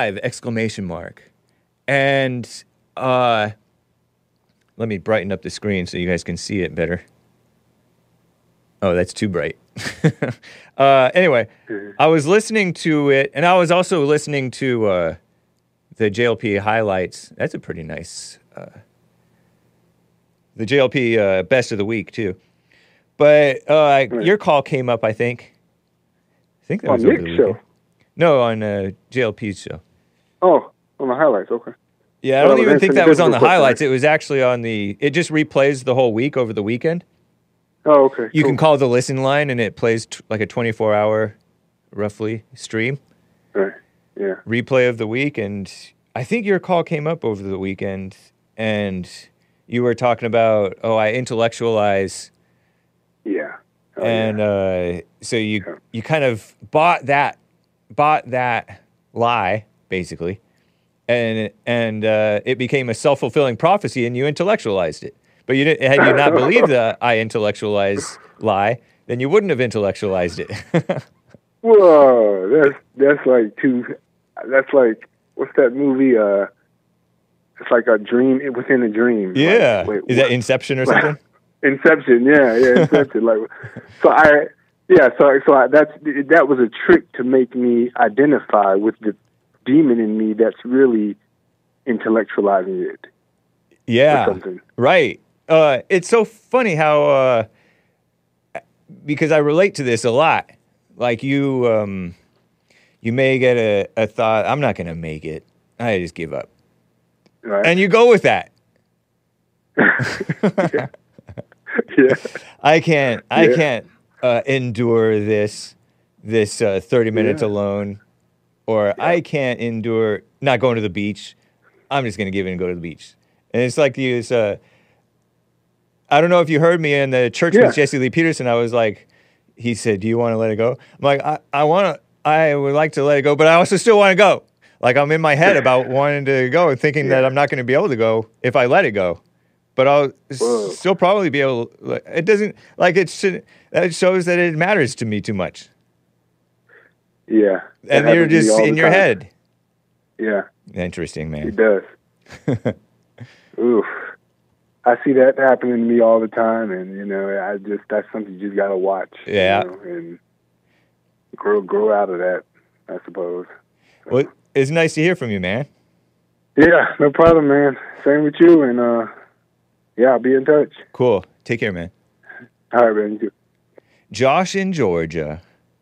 And let me brighten up the screen so you guys can see it better. Oh, that's too bright. Anyway, I was listening to it, and I was also listening to the JLP highlights. That's a pretty nice... the JLP best of the week, too. But your call came up, I think. I think that was over the Nick's weekend. show? No, on JLP's show. Oh, on the highlights, okay. Yeah, I don't even think that was on the highlights. It was actually on the... It just replays the whole week over the weekend. Oh, okay. You can call the listen line, and it plays like a 24-hour, roughly, stream. Right, yeah. Replay of the week, and I think your call came up over the weekend, and you were talking about, I intellectualize... Yeah. So you kind of bought that lie, basically, and it became a self-fulfilling prophecy, and you intellectualized it. But had you not believed the I intellectualize lie, then you wouldn't have intellectualized it. Whoa, that's like that's like, what's that movie? It's like a dream within a dream. Yeah. Like, Is that Inception or something? Inception, yeah, Inception. That was a trick to make me identify with the demon in me that's really intellectualizing it. Yeah, or something. Right. It's so funny how because I relate to this a lot. Like you may get a thought, I'm not going to make it. I just give up. Right. And you go with that. Yeah. I can't endure this 30 minutes alone, or I can't endure not going to the beach. I'm just going to give in and go to the beach. And it's like these, I don't know if you heard me in the church with Jesse Lee Peterson. I was like, he said, do you want to let it go? I'm like, I would like to let it go, but I also still want to go. Like I'm in my head about wanting to go and thinking that I'm not going to be able to go if I let it go. But I'll still probably be able to, it doesn't, like it should, that shows that it matters to me too much. Yeah. And you're just in your head. Yeah. Interesting, man. It does. Oof. I see that happening to me all the time, and that's something you just gotta watch. Yeah. And grow out of that, I suppose. So. Well, it's nice to hear from you, man. Yeah, no problem, man. Same with you, and I'll be in touch. Cool. Take care, man. All right, man. You too. Josh in Georgia.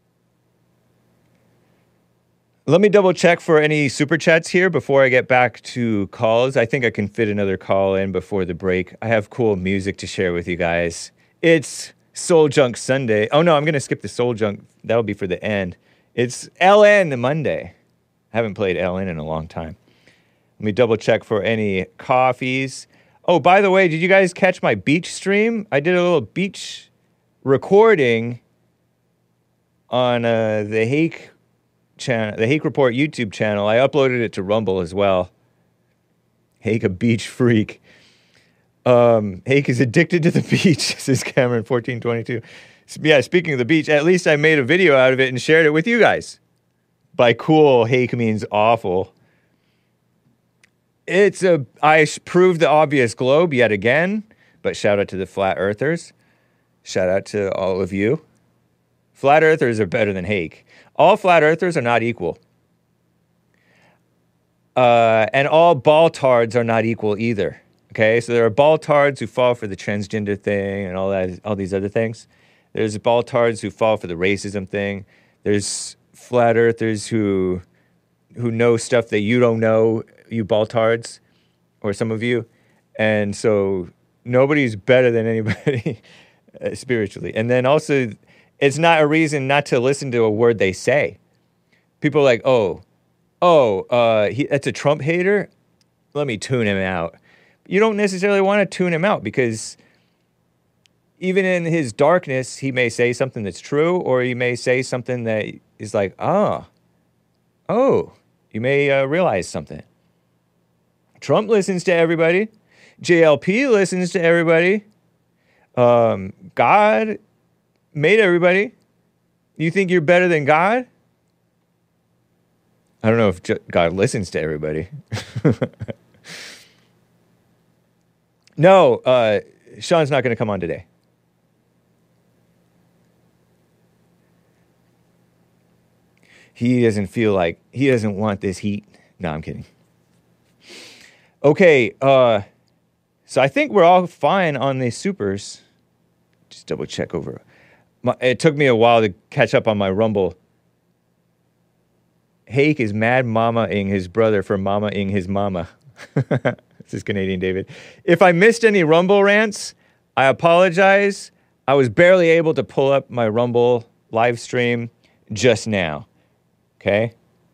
Let me double check for any super chats here before I get back to calls. I think I can fit another call in before the break. I have cool music to share with you guys. It's Soul Junk Sunday. Oh no, I'm going to skip the Soul Junk. That'll be for the end. It's LN Monday. I haven't played LN in a long time. Let me double check for any coffees. Oh, by the way, did you guys catch my beach stream? I did a little beach recording on the Hake channel, the Hake Report YouTube channel. I uploaded it to Rumble as well. Hake, a beach freak. Hake is addicted to the beach, says Cameron 1422. Yeah, speaking of the beach, at least I made a video out of it and shared it with you guys. By cool, Hake means awful. I proved the obvious globe yet again, but shout out to the flat earthers. Shout out to all of you. Flat earthers are better than Hake. All flat earthers are not equal. And all baltards are not equal either. Okay, so there are baltards who fall for the transgender thing and all these other things. There's baltards who fall for the racism thing. There's flat earthers who know stuff that you don't know, you baltards, or some of you. And so nobody's better than anybody spiritually. And then also, it's not a reason not to listen to a word they say. People are like, that's a Trump hater? Let me tune him out. You don't necessarily want to tune him out because even in his darkness, he may say something that's true, or he may say something that is like, you may realize something. Trump listens to everybody. JLP listens to everybody. God made everybody. You think you're better than God? I don't know if God listens to everybody. No, Sean's not going to come on today. He doesn't want this heat. No, I'm kidding. Okay, so I think we're all fine on the supers. Just double check over. It took me a while to catch up on my Rumble. Hake is mad mama-ing his brother for mama-ing his mama. This is Canadian David. If I missed any Rumble rants, I apologize. I was barely able to pull up my Rumble live stream just now. Okay?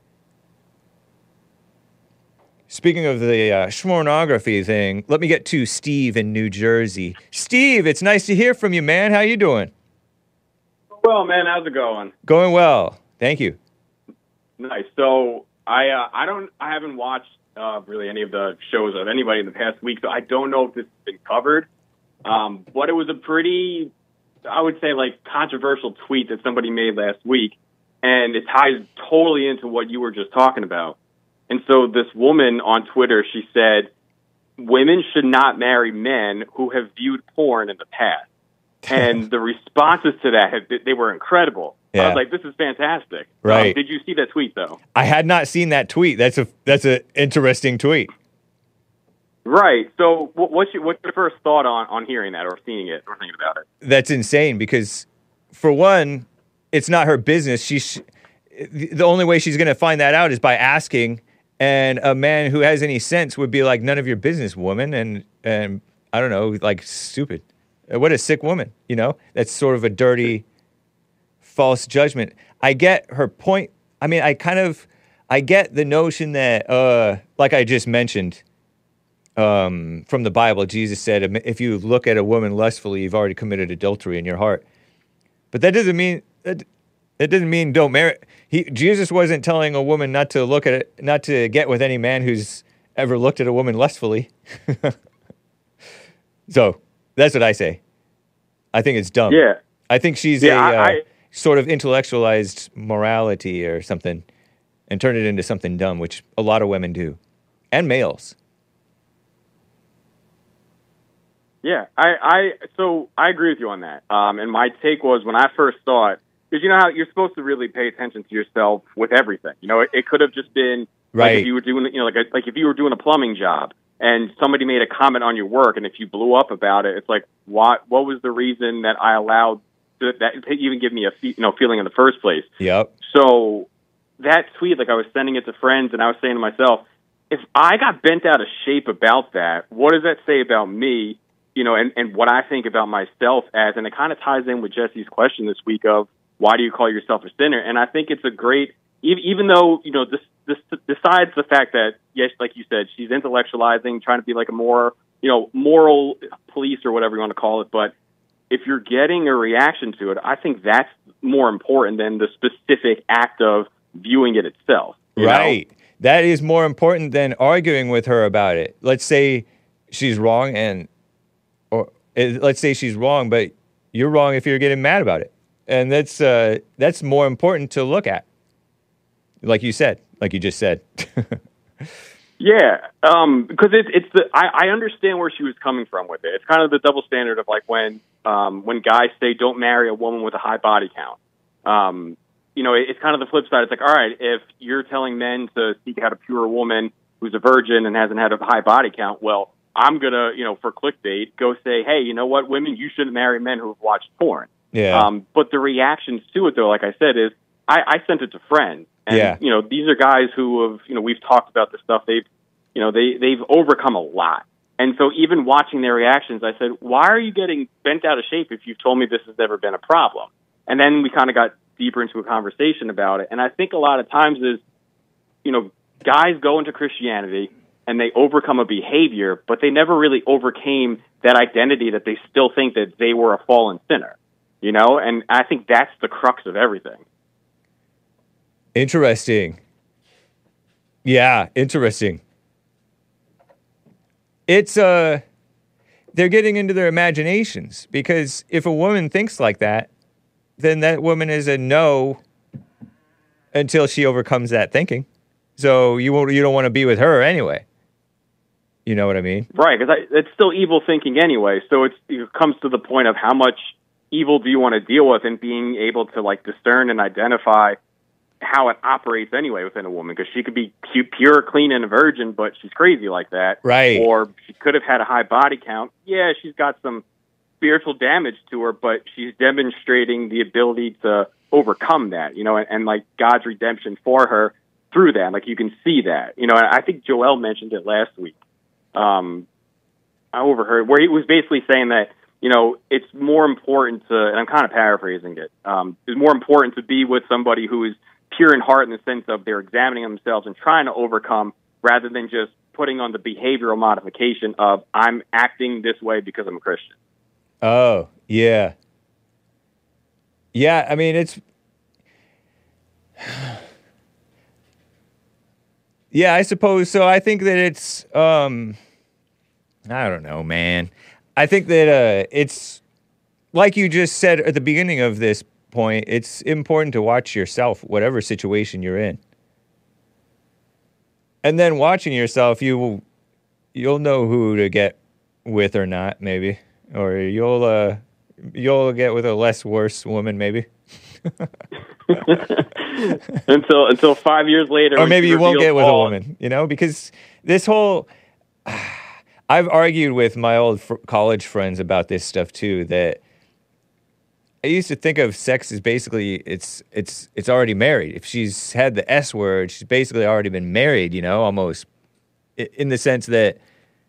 Speaking of the schmornography thing, let me get to Steve in New Jersey. Steve, it's nice to hear from you, man. How you doing? Well, man, how's it going? Going well. Thank you. Nice. So I haven't watched really any of the shows of anybody in the past week, so I don't know if this has been covered. But it was a pretty, I would say, like, controversial tweet that somebody made last week, and it ties totally into what you were just talking about. And so this woman on Twitter, she said, women should not marry men who have viewed porn in the past. And the responses to that, they were incredible. Yeah. I was like, this is fantastic. Right. Did you see that tweet, though? I had not seen that tweet. That's an interesting tweet. Right. So what's your first thought on hearing that or seeing it or thinking about it? That's insane because, for one, it's not her business. The only way she's going to find that out is by asking, and a man who has any sense would be like, none of your business, woman, and I don't know, like, stupid. What a sick woman, you know? That's sort of a dirty, false judgment. I get her point. I mean, I get the notion that, like I just mentioned, from the Bible, Jesus said, if you look at a woman lustfully, you've already committed adultery in your heart. But that doesn't mean don't marry. Jesus wasn't telling a woman not to get with any man who's ever looked at a woman lustfully. So that's what I say. I think it's dumb. Yeah. I think she's sort of intellectualized morality or something and turned it into something dumb, which a lot of women do. And males. Yeah, so I agree with you on that. And my take was when I first saw it, because you know how you're supposed to really pay attention to yourself with everything. You know, it could have just been right. Like if you were doing, you know, like if you were doing a plumbing job and somebody made a comment on your work, and if you blew up about it, it's like, what was the reason that I allowed that to even give me a feeling in the first place? Yep. So that tweet, like I was sending it to friends, and I was saying to myself, if I got bent out of shape about that, what does that say about me? You know, and what I think about myself and it kind of ties in with Jesse's question this week of why do you call yourself a sinner? And I think it's a great, even though, you know, this besides the fact that, yes, like you said, she's intellectualizing, trying to be like a more, you know, moral police or whatever you want to call it. But if you're getting a reaction to it, I think that's more important than the specific act of viewing it itself. Right. Know? That is more important than arguing with her about it. Let's say she's wrong let's say she's wrong, but you're wrong if you're getting mad about it. And that's more important to look at. Like you just said. Yeah, because it's the I understand where she was coming from with it. It's kind of the double standard of like when guys say don't marry a woman with a high body count. It's kind of the flip side. It's like, all right, if you're telling men to seek out a pure woman who's a virgin and hasn't had a high body count, well, I'm gonna, for clickbait, go say, hey, you know what, women, you shouldn't marry men who have watched porn. Yeah. But the reactions to it, though, like I said, is I sent it to friends. And, these are guys who have, we've talked about this stuff. They've overcome a lot. And so even watching their reactions, I said, why are you getting bent out of shape if you've told me this has never been a problem? And then we kind of got deeper into a conversation about it. And I think a lot of times is, guys go into Christianity and they overcome a behavior, but they never really overcame that identity that they still think that they were a fallen sinner, And I think that's the crux of everything. Interesting. Yeah, interesting. It's they're getting into their imaginations, because if a woman thinks like that, then that woman is a no until she overcomes that thinking. So you don't want to be with her anyway. You know what I mean? Right, because it's still evil thinking anyway. So it comes to the point of how much evil do you want to deal with, and being able to discern and identify how it operates anyway within a woman, because she could be pure, clean, and a virgin, but she's crazy like that. Right. Or she could have had a high body count. Yeah, she's got some spiritual damage to her, but she's demonstrating the ability to overcome that, and like God's redemption for her through that. Like you can see that, and I think Joel mentioned it last week. I overheard where he was basically saying that, it's more important to, and I'm kind of paraphrasing it, it's more important to be with somebody who is pure in heart in the sense of they're examining themselves and trying to overcome, rather than just putting on the behavioral modification of I'm acting this way because I'm a Christian. Oh, yeah. Yeah, I mean, it's... Yeah, I suppose so. I think that it's... I don't know, man. I think that it's... Like you just said at the beginning of this point, it's important to watch yourself, whatever situation you're in. And then watching yourself, you'll know who to get with or not, maybe. Or you'll get with a less worse woman, maybe. until 5 years later, or maybe you won't get with a woman, because this whole. I've argued with my old college friends about this stuff too. That I used to think of sex as basically it's already married. If she's had the S word, she's basically already been married. Almost in the sense that.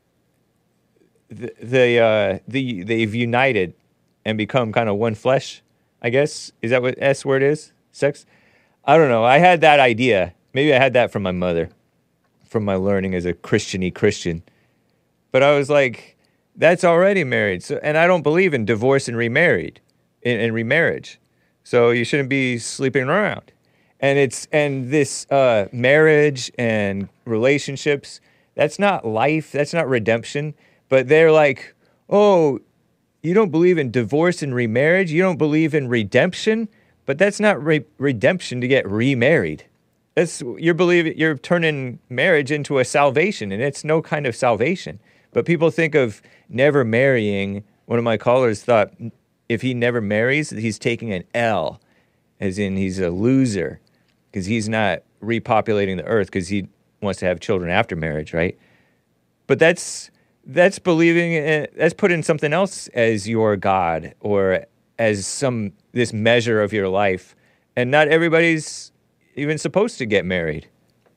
They've united and become kind of one flesh, I guess. Is that what S word is? Sex? I don't know. I had that idea. Maybe I had that from my mother, from my learning as a Christian-y Christian. But I was like, that's already married. So, and I don't believe in divorce and remarried, in remarriage. So you shouldn't be sleeping around. And this marriage and relationships, that's not life. That's not redemption. But they're like, oh, you don't believe in divorce and remarriage? You don't believe in redemption? But that's not redemption to get remarried. You're turning marriage into a salvation, and it's no kind of salvation. But people think of never marrying. One of my callers thought if he never marries, he's taking an L, as in he's a loser, because he's not repopulating the earth because he wants to have children after marriage, right? But that's believing, that's putting something else as your God or as this measure of your life. And not everybody's even supposed to get married.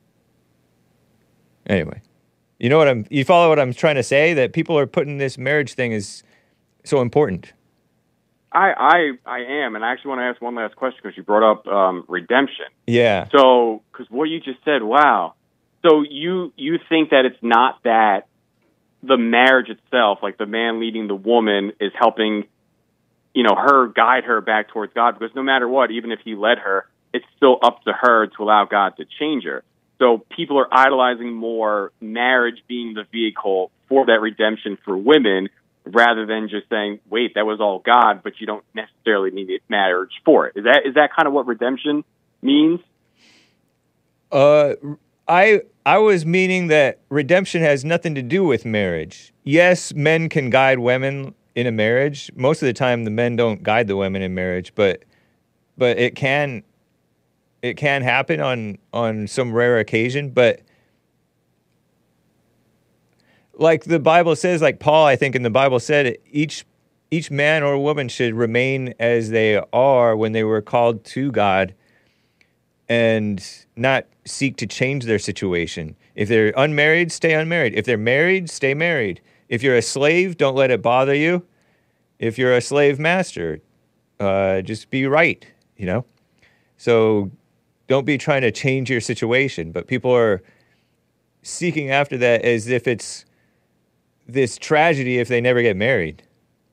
Anyway, you follow what I'm trying to say? That people are putting this marriage thing as so important. I am, and I actually want to ask one last question because you brought up redemption. Yeah. So, because what you just said, wow. So you think that it's not that the marriage itself, like the man leading the woman, is helping, her guide her back towards God, because no matter what, even if he led her, it's still up to her to allow God to change her. So people are idolizing more marriage being the vehicle for that redemption for women, rather than just saying, wait, that was all God, but you don't necessarily need marriage for it. Is that kind of what redemption means? I I was meaning that redemption has nothing to do with marriage. Yes, men can guide women in a marriage. Most of the time, the men don't guide the women in marriage, but it can happen on some rare occasion. But like the Bible says, like Paul, I think in the Bible said, each man or woman should remain as they are when they were called to God, and not seek to change their situation. If they're unmarried, stay unmarried. If they're married, stay married. If you're a slave, don't let it bother you. If you're a slave master, just be right, you know? So don't be trying to change your situation. But people are seeking after that as if it's this tragedy if they never get married.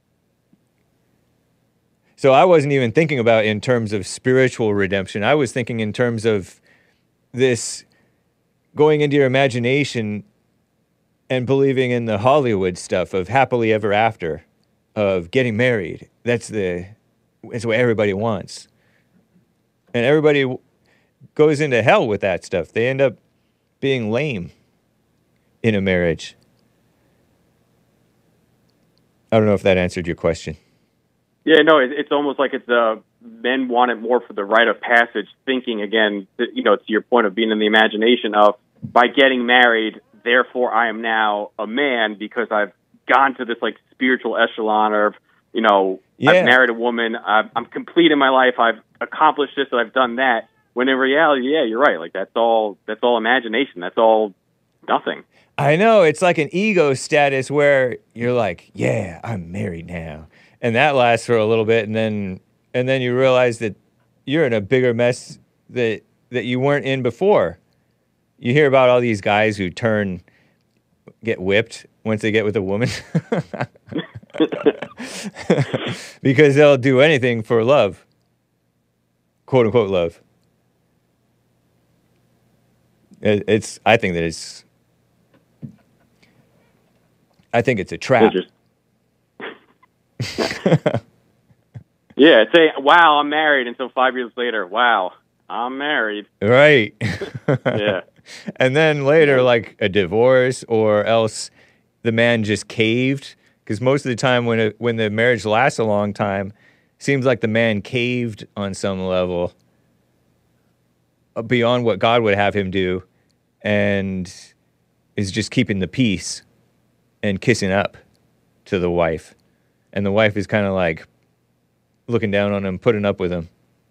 So I wasn't even thinking about in terms of spiritual redemption. I was thinking in terms of this going into your imagination and believing in the Hollywood stuff of happily ever after, of getting married. That's what everybody wants. And everybody goes into hell with that stuff. They end up being lame in a marriage. I don't know if that answered your question. Yeah, no, it's almost like it's men want it more for the rite of passage, thinking again, you know, to your point of being in the imagination of by getting married, therefore I am now a man because I've gone to this like spiritual echelon of, you know, I've married a woman, I'm complete in my life, I've accomplished this, I've done that. When in reality, yeah, you're right. Like that's all imagination. That's all nothing. I know, it's like an ego status where you're like, yeah, I'm married now. And that lasts for a little bit, and then you realize that you're in a bigger mess that you weren't in before. You hear about all these guys who get whipped once they get with a woman. Because they'll do anything for love. Quote unquote love. I think it's a trap. Yeah, say, wow, I'm married, and so 5 years later, wow, I'm married. Right. Yeah. And then later, like a divorce, or else the man just caved. Because most of the time when the marriage lasts a long time, seems like the man caved on some level beyond what God would have him do, and is just keeping the peace and kissing up to the wife. And the wife is kind of like looking down on him, putting up with him.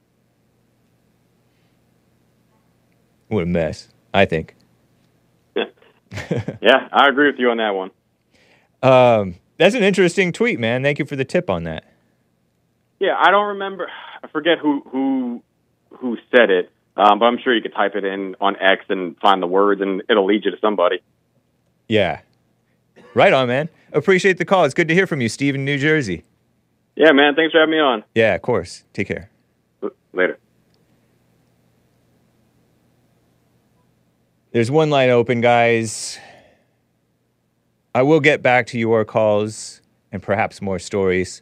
What a mess, I think. Yeah, I agree with you on that one. That's an interesting tweet, man. Thank you for the tip on that. Yeah, I don't remember. I forget who said it, but I'm sure you could type it in on X and find the words, and it'll lead you to somebody. Yeah. Right on, man. Appreciate the call. It's good to hear from you, Steve, in New Jersey. Yeah, man. Thanks for having me on. Yeah, of course. Take care. Later. There's one line open, guys. I will get back to your calls and perhaps more stories.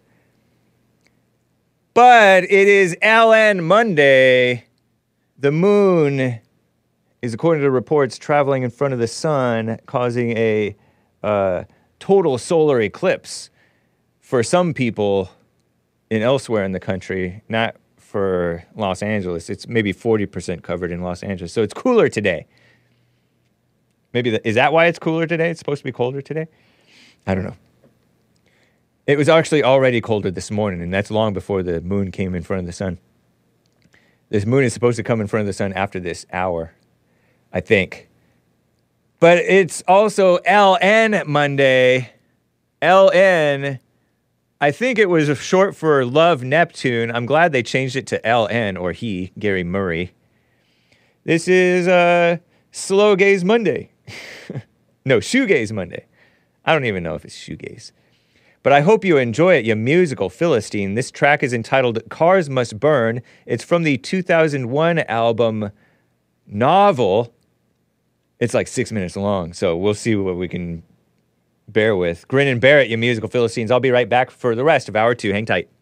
But it is LN Monday. The moon is, according to reports, traveling in front of the sun, causing a total solar eclipse for some people elsewhere in the country, not for Los Angeles. It's maybe 40% covered in Los Angeles. So it's cooler today. Is that why it's cooler today? It's supposed to be colder today? I don't know. It was actually already colder this morning, and that's long before the moon came in front of the sun. This moon is supposed to come in front of the sun after this hour, I think. But it's also LN Monday. LN, I think it was short for Love Neptune. I'm glad they changed it to LN, or he, Gary Murray. This is Slow Gaze Monday. No, Shoegaze Monday. I don't even know if it's shoegaze. But I hope you enjoy it, you musical Philistine. This track is entitled Cars Must Burn. It's from the 2001 album Novel. It's like 6 minutes long, so we'll see what we can bear with. Grin and bear it, you musical Philistines. I'll be right back for the rest of hour 2. Hang tight.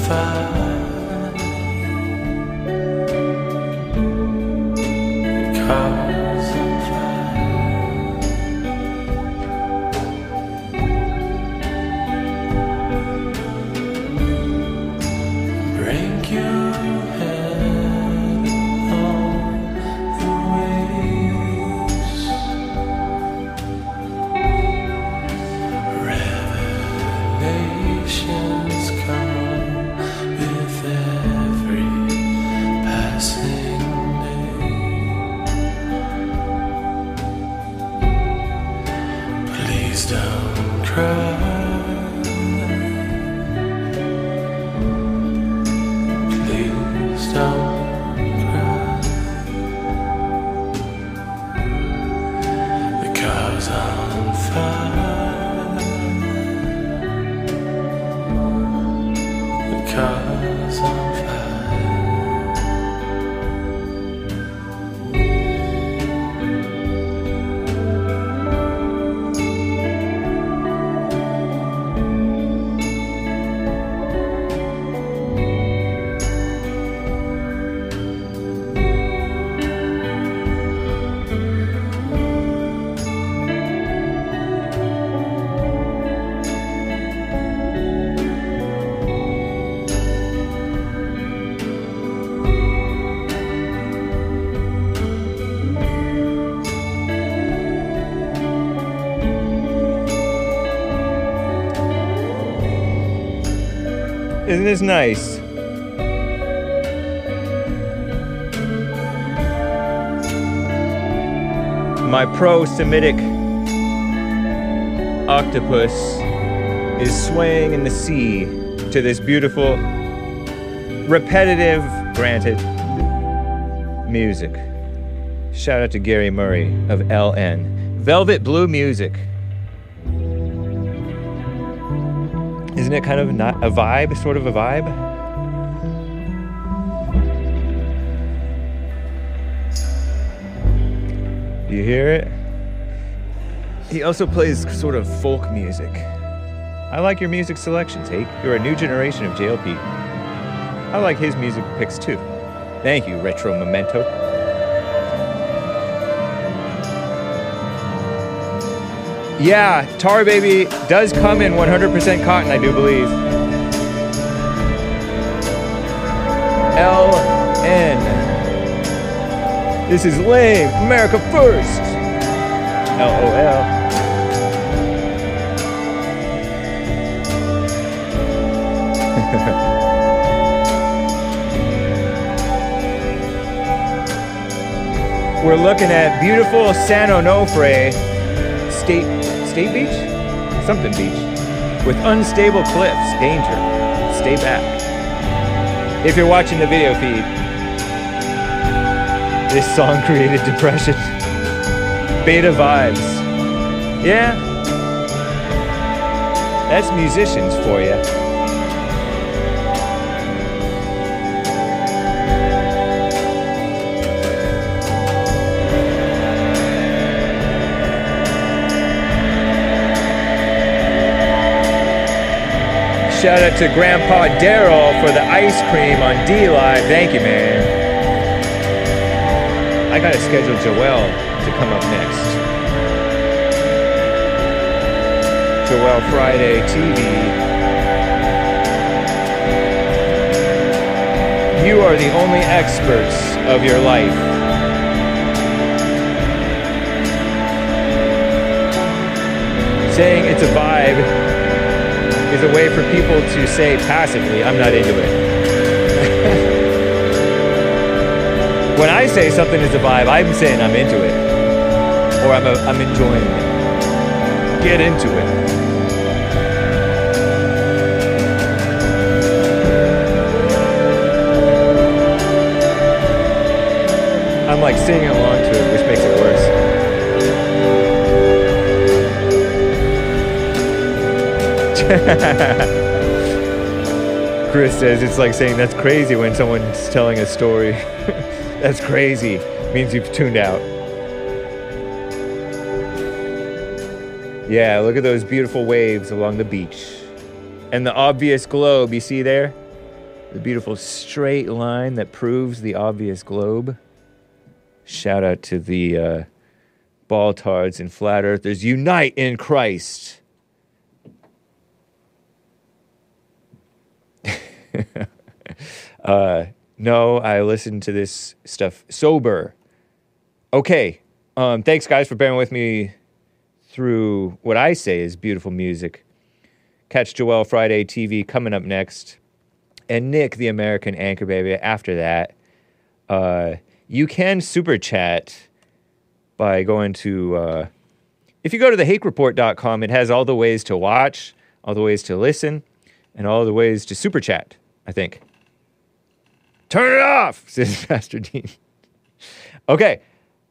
fire. Cars on fire. Break your head on the waves. Revelations come with every passing day. Please don't cry. Please don't cry. The car's on fire. The car's on fire. Isn't this nice? My pro-Semitic octopus is swaying in the sea to this beautiful, repetitive, granted, music. Shout out to Gary Murray of LN. Velvet Blue Music. Isn't it kind of not a vibe, sort of a vibe? You hear it? He also plays sort of folk music. I like your music selections, Hake. You're a new generation of JLP. I like his music picks too. Thank you, Retro Memento. Yeah, Tar Baby does come in 100% cotton, I do believe. LN. This is lame. America first. LOL. We're looking at beautiful San Onofre State Beach? Something beach. With unstable cliffs. Danger. Stay back. If you're watching the video feed, this song created depression. Beta vibes. Yeah. That's musicians for you. Shout out to Grandpa Daryl for the ice cream on D-Live. Thank you, man. I gotta schedule Joelle to come up next. Joelle Friday TV. You are the only experts of your life. Saying it's a vibe is a way for people to say passively, I'm not into it. When I say something is a vibe, I'm saying I'm into it. Or I'm enjoying it. Get into it. I'm like singing along to it, which makes it worse. Chris says it's like saying that's crazy when someone's telling a story. That's crazy. Means you've tuned out. Yeah, look at those beautiful waves along the beach. And the obvious globe, you see there? The beautiful straight line that proves the obvious globe. Shout out to the Baltards and Flat Earthers. Unite in Christ. No, I listened to this stuff sober. Okay. Thanks, guys, for bearing with me through what I say is beautiful music. Catch Joel Friday TV coming up next. And Nick, the American Anchor Baby, after that. You can super chat by going to... if you go to thehakereport.com, it has all the ways to watch, all the ways to listen, and all the ways to super chat, I think. Turn it off, says Pastor Dean. Okay.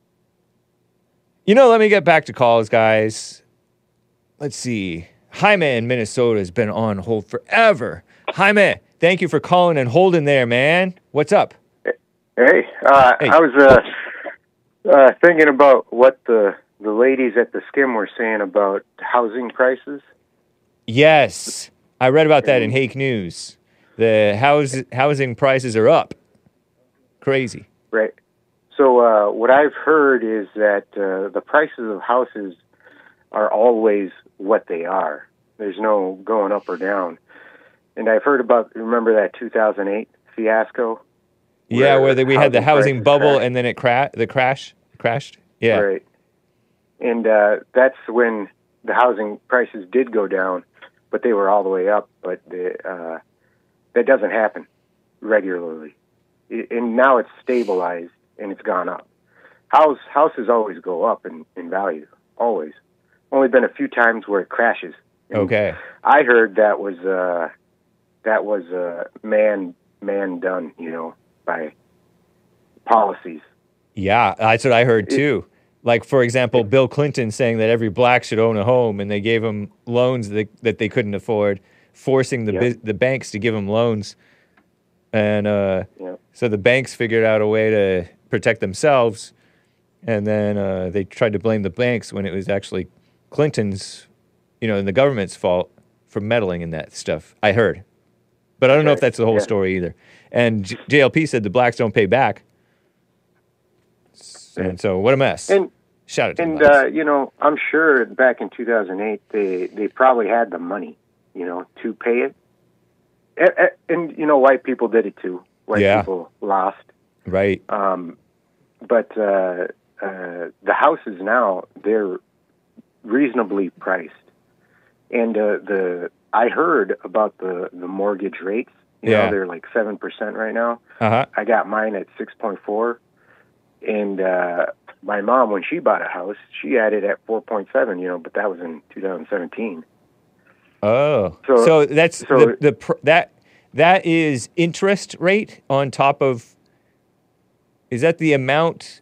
Let me get back to calls, guys. Let's see. Jaime in Minnesota has been on hold forever. Jaime, thank you for calling and holding there, man. What's up? Hey. I was thinking about what the ladies at the Skim were saying about housing prices. Yes. I read about that in Hake News. The housing prices are up. Crazy. Right. So what I've heard is that the prices of houses are always what they are. There's no going up or down. And I've heard about, remember that 2008 fiasco? Yeah, where we had the housing bubble crashed. and then it crashed. Yeah. Right. And that's when the housing prices did go down, but they were all the way up. But that doesn't happen regularly. And now it's stabilized and it's gone up. Houses always go up in value, always. Only been a few times where it crashes. And Okay. I heard that was man done, by policies. Yeah, that's what I heard too. Like, for example, Bill Clinton saying that every black should own a home, and they gave them loans that they couldn't afford, forcing the banks to give them loans. And so the banks figured out a way to protect themselves, and then they tried to blame the banks when it was actually Clinton's, and the government's fault for meddling in that stuff. I heard. But I don't know if that's the whole story either. And JLP said the blacks don't pay back. And so what a mess. And shout out to and the I'm sure back in 2008 they probably had the money, to pay it. And white people did it too. White people lost. Right. But the houses now, they're reasonably priced. And I heard about the mortgage rates. They're like 7% right now. Uh-huh. I got mine at 6.4. And my mom, when she bought a house, she had it at 4.7. But that was in 2017. Oh, so that's that is interest rate on top of. Is that the amount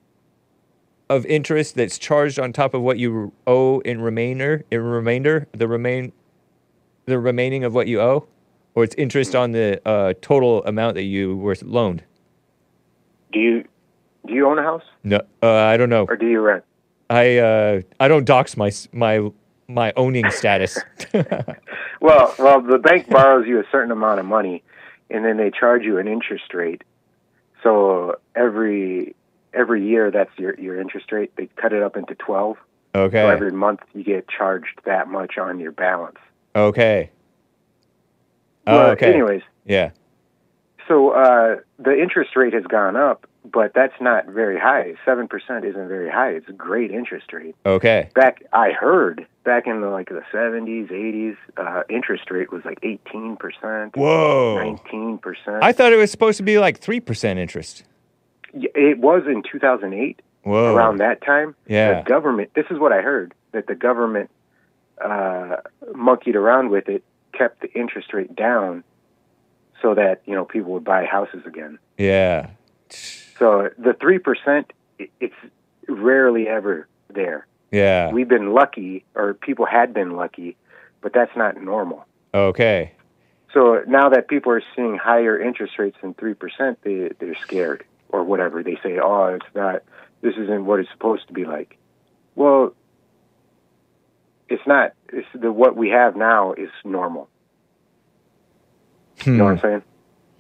of interest that's charged on top of what you owe in remainder, the remaining of what you owe, or it's interest on the total amount that you were loaned? Do you own a house? No, I don't know. Or do you rent? I don't dox my owning status. Well, the bank borrows you a certain amount of money, and then they charge you an interest rate. So every year, that's your interest rate. They cut it up into 12. Okay. So every month you get charged that much on your balance. Okay. Okay. Anyways. Yeah. So the interest rate has gone up, but that's not very high. 7% isn't very high. It's a great interest rate. Okay. I heard back in the 70s, 80s, interest rate was like 18%. Whoa. 19%. I thought it was supposed to be like 3% interest. It was in 2008. Whoa. Around that time. Yeah. The government, this is what I heard, that the government monkeyed around with it, kept the interest rate down so that, people would buy houses again. Yeah. So the 3%, it's rarely ever there. Yeah. We've been lucky, or people had been lucky, but that's not normal. Okay. So now that people are seeing higher interest rates than 3%, they're scared, or whatever. They say, this isn't what it's supposed to be like. Well, it's not. What we have now is normal. You know what I'm saying?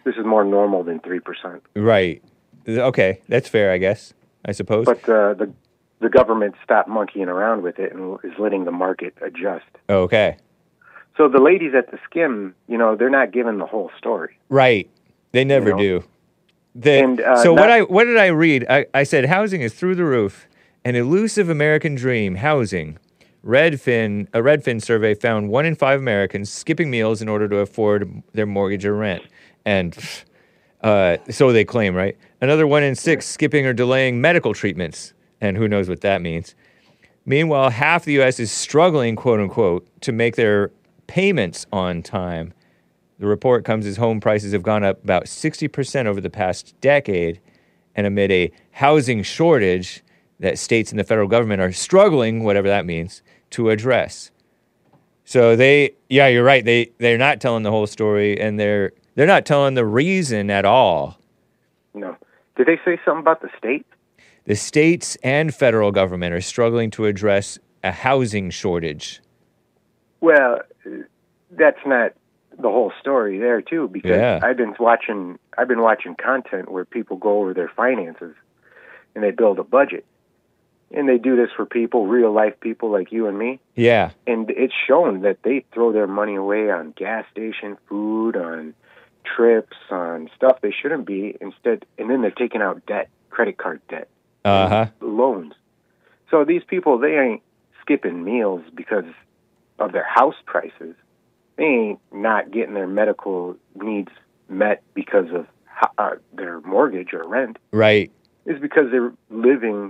This is more normal than 3%. Right. Okay, that's fair, I guess. I suppose. But the government stopped monkeying around with it and is letting the market adjust. Okay. So the ladies at the skim, they're not giving the whole story. Right. They never do. So what did I read? I said housing is through the roof. An elusive American dream, housing. A Redfin survey found 1 in 5 Americans skipping meals in order to afford their mortgage or rent. And so they claim, right? Another 1 in 6 skipping or delaying medical treatments. And who knows what that means. Meanwhile, half the U.S. is struggling, quote unquote, to make their payments on time. The report comes as home prices have gone up about 60% over the past decade, and amid a housing shortage that states and the federal government are struggling, whatever that means, to address. So you're right. They're not telling the whole story, and they're not telling the reason at all. No. Did they say something about the state? The states and federal government are struggling to address a housing shortage. Well, that's not the whole story there too, because I've been watching content where people go over their finances and they build a budget. And they do this for people, real life people like you and me. Yeah. And it's shown that they throw their money away on gas station food, on trips, on stuff they shouldn't be instead, and then they're taking out debt, credit card debt, loans. So these people, they ain't skipping meals because of their house prices. They ain't not getting their medical needs met because of their mortgage or rent. Right. It's because they're living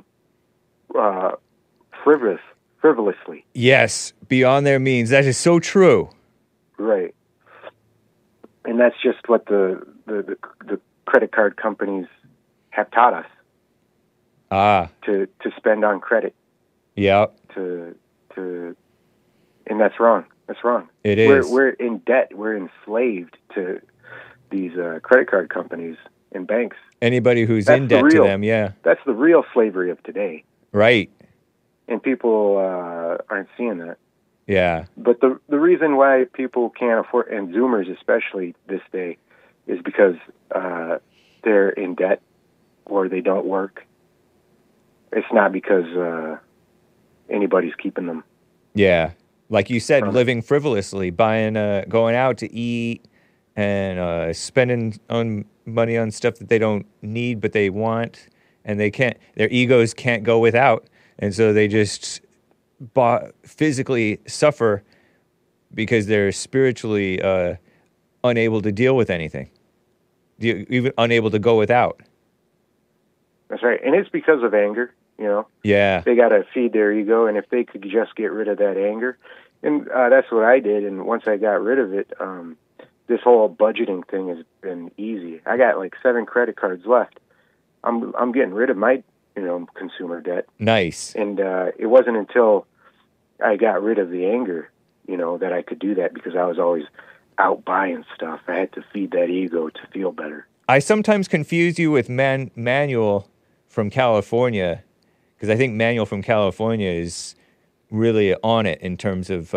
frivolously. Yes, beyond their means. That is so true. Right. And that's just what the credit card companies have taught us. To spend on credit. Yeah. And that's wrong. That's wrong. It is. We're in debt. We're enslaved to these credit card companies and banks. Anybody who's in debt to them, yeah. That's the real slavery of today. Right. And people aren't seeing that. Yeah. But the reason why people can't afford, and Zoomers especially this day, is because they're in debt or they don't work. It's not because anybody's keeping them. Yeah. Like you said, living frivolously, going out to eat and spending money on stuff that they don't need but they want, and their egos can't go without, and so they just physically suffer because they're spiritually unable to deal with anything, even unable to go without. That's right, and it's because of anger. Yeah. They got to feed their ego, and if they could just get rid of that anger, and that's what I did. And once I got rid of it, this whole budgeting thing has been easy. I got like 7 credit cards left. I'm getting rid of my consumer debt. Nice. And it wasn't until I got rid of the anger, that I could do that, because I was always out buying stuff. I had to feed that ego to feel better. I sometimes confuse you with Manuel from California, because I think Manuel from California is really on it in terms of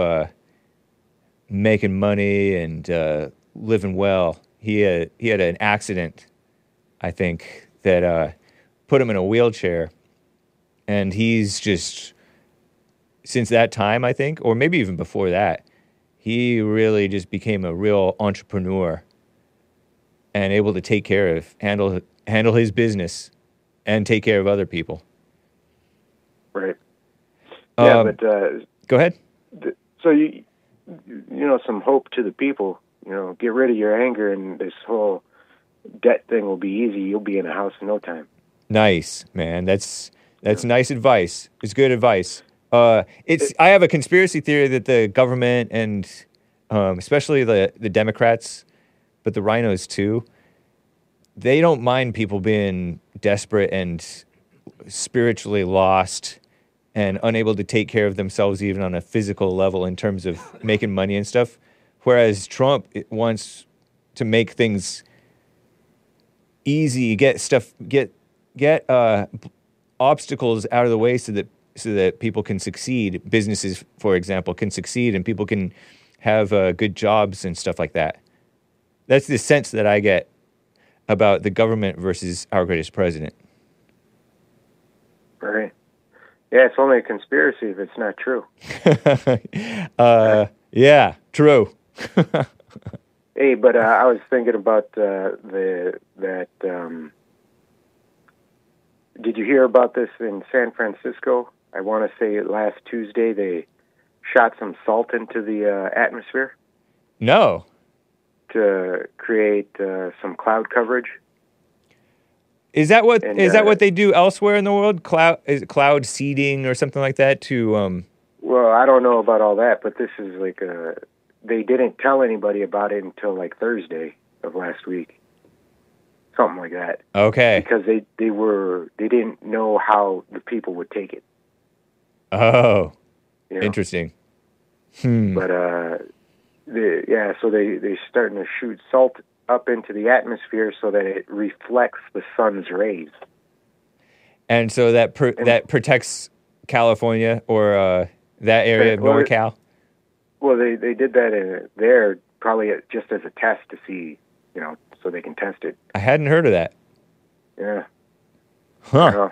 making money and living well. He had an accident, I think, that put him in a wheelchair, and he's just, since that time, I think, or maybe even before that, he really just became a real entrepreneur and able to handle his business and take care of other people. Right. Yeah, but go ahead. So some hope to the people. Get rid of your anger, and this whole debt thing will be easy. You'll be in a house in no time. Nice, man. That's nice advice. It's good advice. I have a conspiracy theory that the government and especially the Democrats, but the rhinos too, they don't mind people being desperate and spiritually lost and unable to take care of themselves even on a physical level in terms of making money and stuff. Whereas Trump wants to make things easy, get obstacles out of the way so that people can succeed. Businesses, for example, can succeed, and people can have good jobs and stuff like that. That's the sense that I get about the government versus our greatest president. Right. Yeah, it's only a conspiracy if it's not true. Yeah, true. Hey, but I was thinking about did you hear about this in San Francisco? I want to say last Tuesday they shot some salt into the atmosphere No. to create some cloud coverage. Is that what And, is that what they do elsewhere in the world? Cloud seeding or something like that to Well, I don't know about all that, but this is like they didn't tell anybody about it until like Thursday of last week. Something like that. Okay. Because they didn't know how the people would take it. Oh. You know? Interesting. But so they starting to shoot salt up into the atmosphere so that it reflects the sun's rays. And so that that protects California or that area of NorCal? Well, they did that there probably just as a test to see, so they can test it. I hadn't heard of that. Yeah. Huh.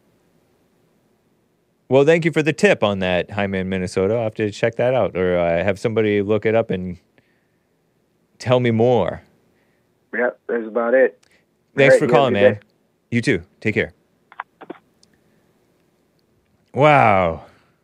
Well, thank you for the tip on that, Jaime in Minnesota. I'll have to check that out or have somebody look it up and tell me more. Yeah, that's about it. Thanks All right, for you calling, have a good man. You too. Take care. Wow.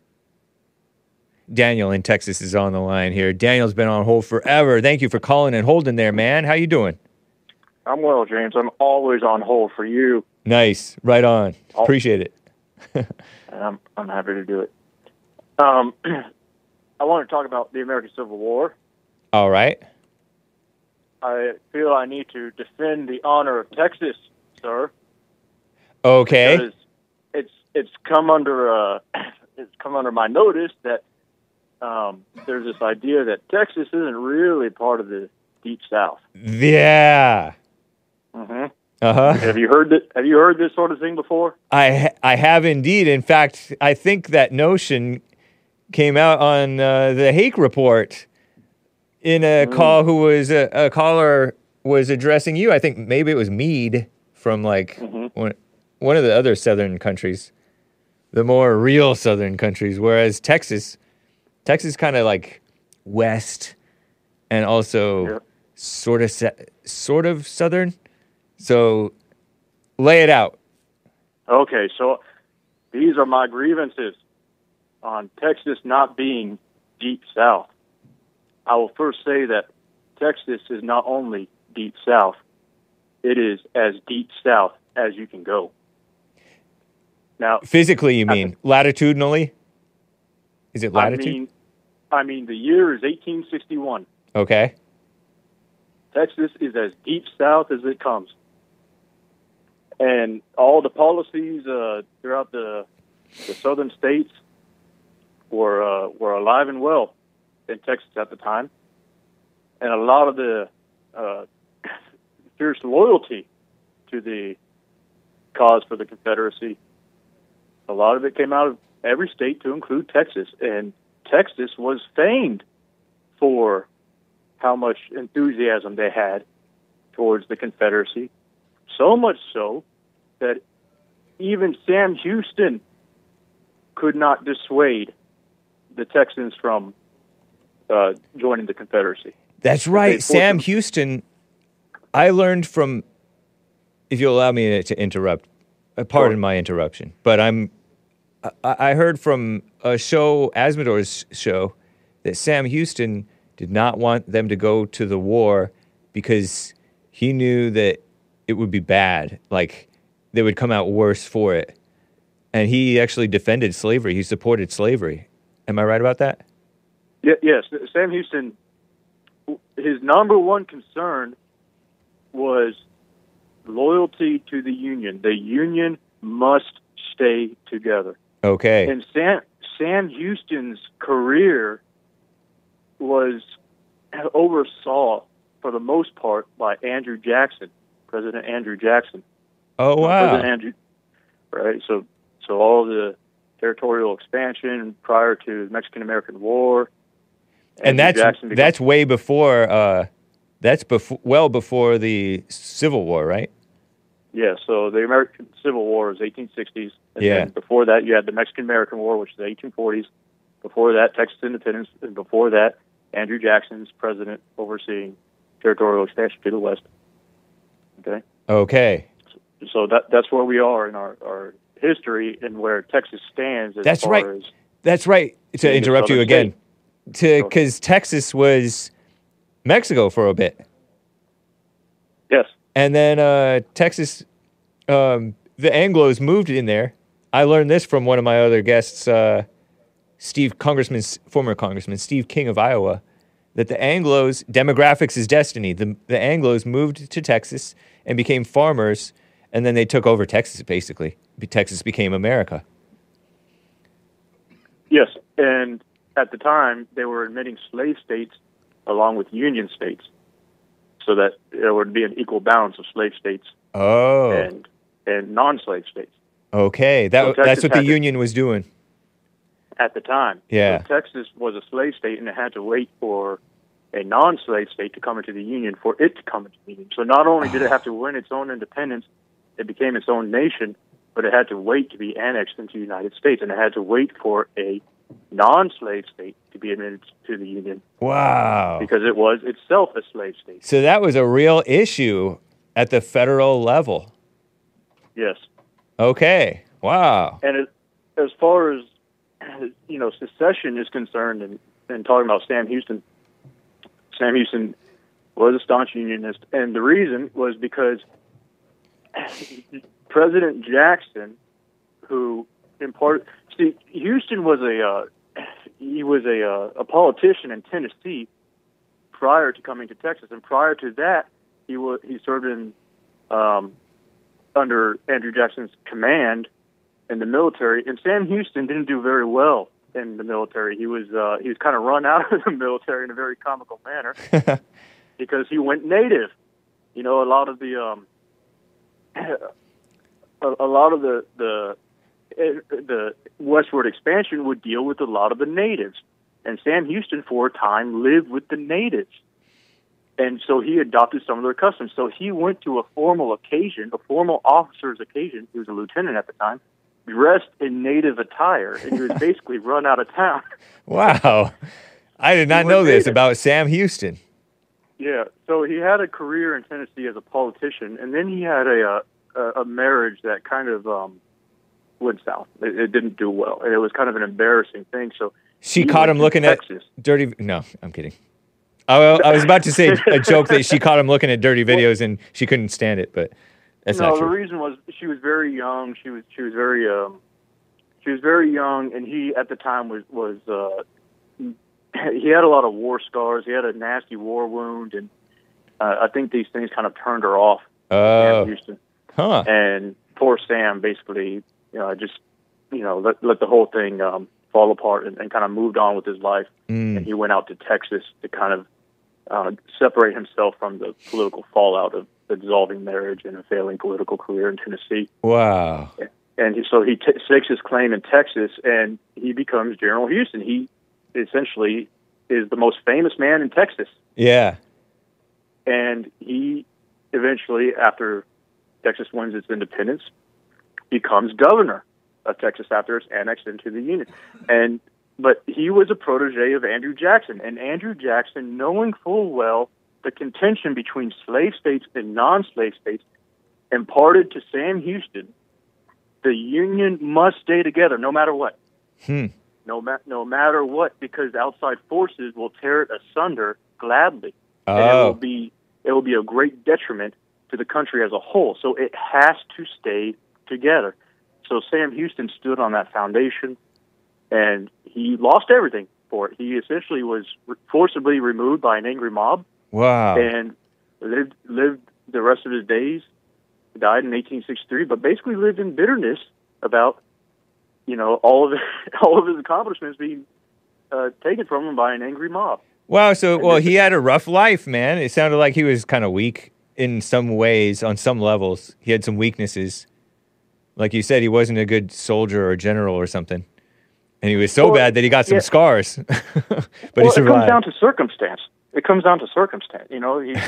Daniel in Texas is on the line here. Daniel's been on hold forever. Thank you for calling and holding there, man. How you doing? I'm well, James. I'm always on hold for you, Nice. Right on. Appreciate it. and I'm happy to do it. I want to talk about the American Civil War. All right. I feel I need to defend the honor of Texas, sir. Okay. Because it's come under my notice that there's this idea that Texas isn't really part of the Deep South. Yeah. Mm-hmm. Uh-huh. Have you heard that? Have you heard this sort of thing before? I have indeed. In fact, I think that notion came out on the Hake Report in a call who was a caller was addressing you. I think maybe it was Meade from one of the other southern countries, the more real southern countries, whereas Texas kind of like west and also sort of southern. So lay it out. Okay, so these are my grievances on Texas not being Deep South. I will first say that Texas is not only Deep South, it is as Deep South as you can go. Now, Physically, you mean? Latitudinally? Is it latitude? I mean, the year is 1861. Okay. Texas is as Deep South as it comes. And all the policies throughout the southern states were alive and well in Texas at the time. And a lot of the fierce loyalty to the cause for the Confederacy, a lot of it came out of every state to include Texas. And Texas was famed for how much enthusiasm they had towards the Confederacy. So much so that even Sam Houston could not dissuade the Texans from joining the Confederacy. That's right. Sam Houston, I learned from, if you'll allow me to interrupt, pardon my interruption, but I heard from a show, Asmodor's show, that Sam Houston did not want them to go to the war because he knew that it would be bad. Like, they would come out worse for it. And he actually defended slavery. He supported slavery. Am I right about that? Yes. Sam Houston, his number one concern was loyalty to the Union. The Union must stay together. Okay. And Sam Houston's career was oversaw, for the most part, by Andrew Jackson, President Andrew Jackson. Oh, wow. President Andrew, right? So all the territorial expansion prior to the Mexican-American War. And that's way before That's well before the Civil War, right? Yeah, so the American Civil War was 1860s. And Yeah. then before that, you had the Mexican-American War, which is the 1840s. Before that, Texas independence. And before that, Andrew Jackson's president overseeing territorial expansion to the west. Okay? Okay. So that's where we are in our history and where Texas stands as That's far right. as... That's right. To being a interrupt you southern again, because Texas was Mexico for a bit, Yes. and then Texas, the Anglos moved in there. I learned this from one of my other guests, former Congressman Steve King of Iowa, that the Anglos, demographics is destiny. The Anglos moved to Texas and became farmers, and then they took over Texas, basically. Texas became America. Yes, and at the time, they were admitting slave states along with Union states so that there would be an equal balance of slave states Oh. and non-slave states Okay. So That's Texas what the had to- Union was doing. at the time. Yeah. So Texas was a slave state, and it had to wait for a non-slave state to come into the Union for it to come into the Union. So not only did it have to win its own independence, it became its own nation, but it had to wait to be annexed into the United States, and it had to wait for a non-slave state to be admitted to the Union Wow. because it was itself a slave state. So that was a real issue at the federal level. Yes. Okay. Wow. And as far as, secession is concerned and talking about Sam Houston was a staunch Unionist, and the reason was because President Jackson, who Houston was a politician in Tennessee prior to coming to Texas, and prior to that, he served in under Andrew Jackson's command in the military. And Sam Houston didn't do very well in the military. He was kind of run out of the military in a very comical manner because he went native. A lot of the westward expansion would deal with a lot of the natives, and Sam Houston for a time lived with the natives, and so he adopted some of their customs. So he went to a formal officer's occasion. He was a lieutenant at the time, dressed in native attire, and he was basically run out of town. Wow. I did not know this about Sam Houston. Yeah, so he had a career in Tennessee as a politician, and then he had a marriage that kind of went south. It didn't do well, and it was kind of an embarrassing thing. So She he caught went him to looking at Texas. dirty... No, I'm kidding. I was about to say a joke that she caught him looking at dirty videos and she couldn't stand it, but that's not The true. reason was she was very young. She was very young, and he at the time was he had a lot of war scars. He had a nasty war wound, and I think these things kind of turned her off. Oh. Sam Houston. Huh. And poor Sam basically, let the whole thing fall apart and kind of moved on with his life. And he went out to Texas to kind of separate himself from the political fallout of the dissolving marriage and a failing political career in Tennessee. Wow. And so he stakes his claim in Texas, and he becomes General Houston. He essentially is the most famous man in Texas. Yeah. And he eventually, after Texas wins its independence, becomes governor of Texas after it's annexed into the Union. But he was a protege of Andrew Jackson, and Andrew Jackson, knowing full well the contention between slave states and non-slave states, imparted to Sam Houston, the Union must stay together no matter what. No matter what, because outside forces will tear it asunder gladly. And it will be a great detriment to the country as a whole. So it has to stay together. So Sam Houston stood on that foundation, and he lost everything for it. He essentially was forcibly removed by an angry mob. Wow. And lived the rest of his days. He died in 1863, but basically lived in bitterness about all of his accomplishments being taken from him by an angry mob. Wow. So, he had a rough life, man. It sounded like he was kind of weak in some ways, on some levels. He had some weaknesses. Like you said, he wasn't a good soldier or general or something. And he was so bad that he got some scars. But he survived. It comes down to circumstance. it comes down to circumstance. You know, he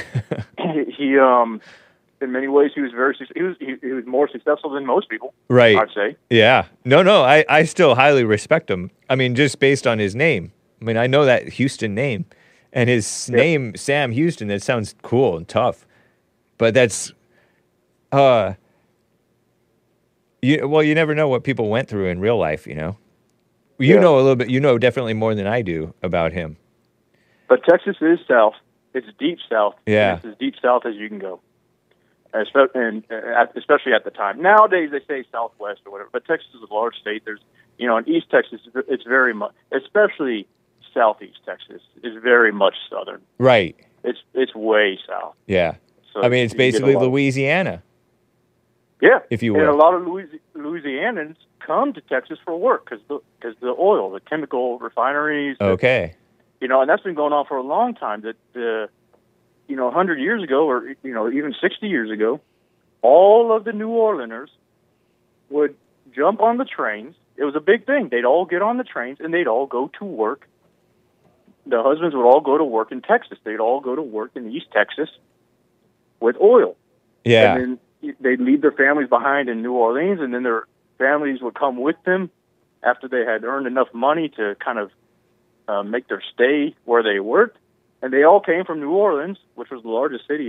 in many ways he was he was more successful than most people. Right. I'd say. Yeah. No, I still highly respect him. I mean, just based on his name. I mean, I know that Houston name. And his name, Sam Houston, that sounds cool and tough. But that's, you never know what people went through in real life, you know? You know a little bit, you know definitely more than I do about him. But Texas is South. It's deep South. Yeah. It's as deep South as you can go. Especially at the time. Nowadays they say Southwest or whatever, but Texas is a large state. There's, you know, in East Texas, it's very much, especially Southeast Texas, is very much southern. Right. It's way south. Yeah. So I mean, it's basically Louisiana. Yeah. If you will. And a lot of Louisianans come to Texas for work because the oil, the chemical refineries. Okay. You know, and that's been going on for a long time. That 100 years ago, or even 60 years ago, all of the New Orleaners would jump on the trains. It was a big thing. They'd all get on the trains and they'd all go to work. The husbands would all go to work in Texas. They'd all go to work in East Texas with oil. Yeah. And then they'd leave their families behind in New Orleans, and then their families would come with them after they had earned enough money to kind of make their stay where they worked. And they all came from New Orleans, which was the largest city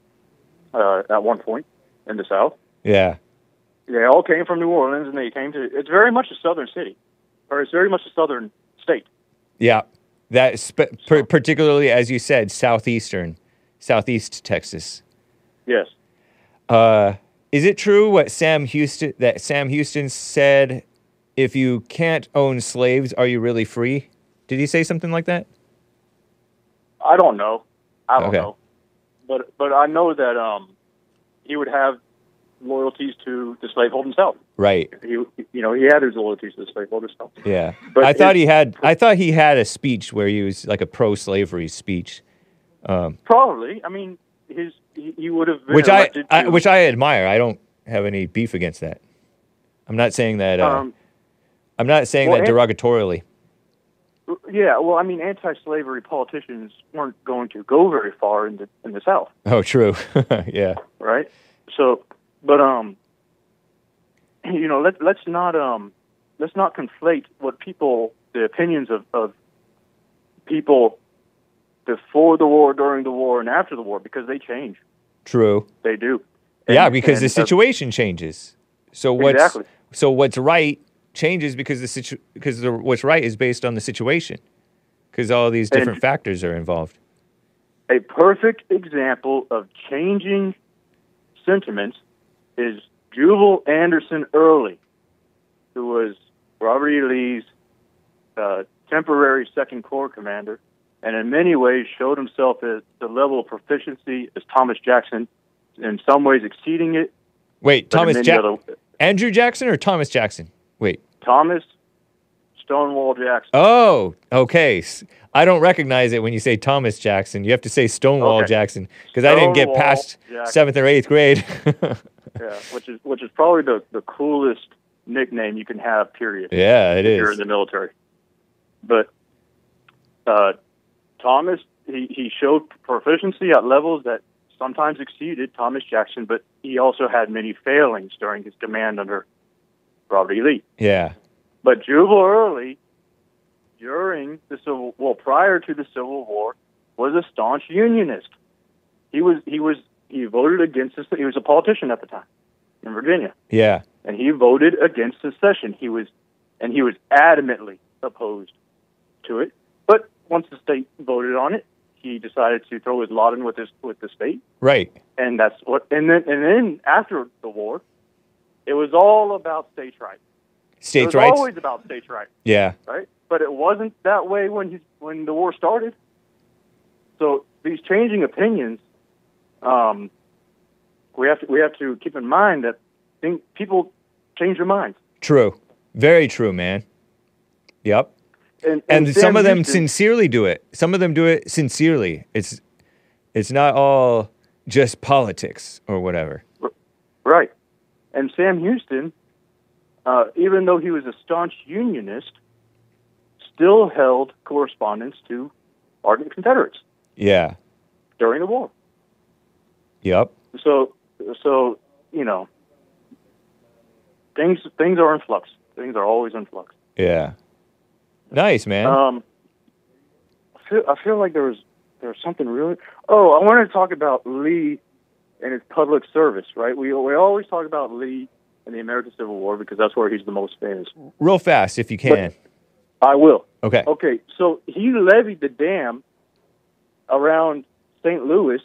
at one point in the South. Yeah. They all came from New Orleans, and they came to. It's very much a southern city, or it's very much a southern state. Yeah. That particularly, as you said, Southeast Texas. Yes. Is it true what Sam Houston said? If you can't own slaves, are you really free? Did he say something like that? I don't know. I don't know. But I know that he would have loyalties to the slaveholding South. Right. He had his loyalties to the slaveholding South. Yeah. But I thought he had a speech where he was like a pro-slavery speech. Probably. I mean, he would have been which elected which I admire. I don't have any beef against that. I'm not saying that. I'm not saying that derogatorily. Yeah, well, I mean, anti-slavery politicians weren't going to go very far in the South. Oh, true. Yeah. Right. So, but let's not conflate the opinions of people before the war, during the war, and after the war, because they change. True. They do. Because the situation changes. So what's right changes because what's right is based on the situation, because all these different factors are involved. A perfect example of changing sentiments is Jubal Anderson Early, who was Robert E. Lee's temporary Second Corps commander, and in many ways showed himself at the level of proficiency as Thomas Jackson, in some ways exceeding it. Wait, Andrew Jackson or Thomas Jackson? Wait. Thomas Stonewall Jackson. Oh, okay. I don't recognize it when you say Thomas Jackson. You have to say Stonewall Jackson, because I didn't get past Jackson. 7th or 8th grade. Yeah, which is probably the coolest nickname you can have, period. Yeah, it is. You're in the military. But Thomas, he showed proficiency at levels that sometimes exceeded Thomas Jackson, but he also had many failings during his command under Robert E. Lee. Yeah. But Jubal Early, prior to the Civil War, was a staunch Unionist. He voted against this. He was a politician at the time in Virginia. Yeah. And he voted against secession. He was adamantly opposed to it. But once the state voted on it, he decided to throw his lot in with the state. Right. And then after the war, it was all about states' rights. States' rights? It was always about states' rights. Yeah. Right? But it wasn't that way when the war started. So these changing opinions, we have to keep in mind that people change their minds. True. Very true, man. Yep. And some of them sincerely do it. Some of them do it sincerely. It's not all just politics or whatever. Right. And Sam Houston, even though he was a staunch Unionist, still held correspondence to ardent Confederates. Yeah. during the war. Yep. So you know, things are in flux. Things are always in flux. Yeah. Nice, man. I feel like there was something really. Oh, I wanted to talk about Lee and his public service. Right, we always talk about Lee and the American Civil War because that's where he's the most famous. Real fast, if you can. I will. Okay. Okay, so he levied the dam around St. Louis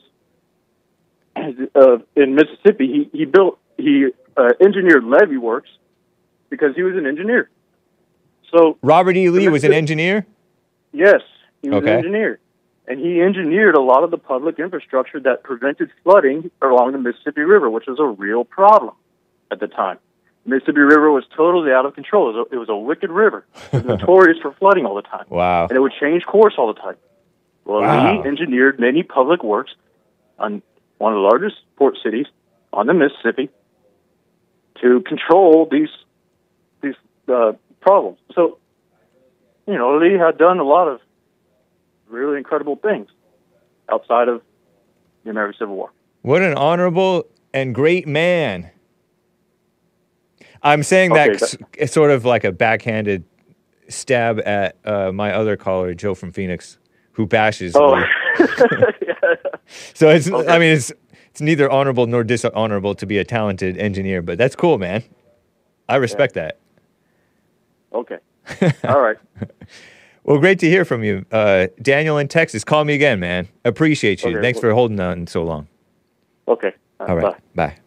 in Mississippi. He engineered levee works because he was an engineer. So Robert E. Lee was an engineer? Yes, he was Okay. an engineer. And he engineered a lot of the public infrastructure that prevented flooding along the Mississippi River, which was a real problem at the time. The Mississippi River was totally out of control. It was a wicked river. It was notorious for flooding all the time. Wow. And it would change course all the time. Well, Wow. Lee engineered many public works on one of the largest port cities on the Mississippi to control these problems. So, you know, Lee had done a lot of really incredible things outside of the American Civil War. What an honorable and great man. I'm saying Okay, that it's sort of like a backhanded stab at my other caller, Joe from Phoenix, who bashes Oh, Lee. So it's, I mean, it's neither honorable nor dishonorable to be a talented engineer, but that's cool, man. I respect that. okay. All right. Well, great to hear from you. Daniel in Texas, call me again, man. Appreciate you. Okay, Thanks for holding on so long. Okay. All right. Bye.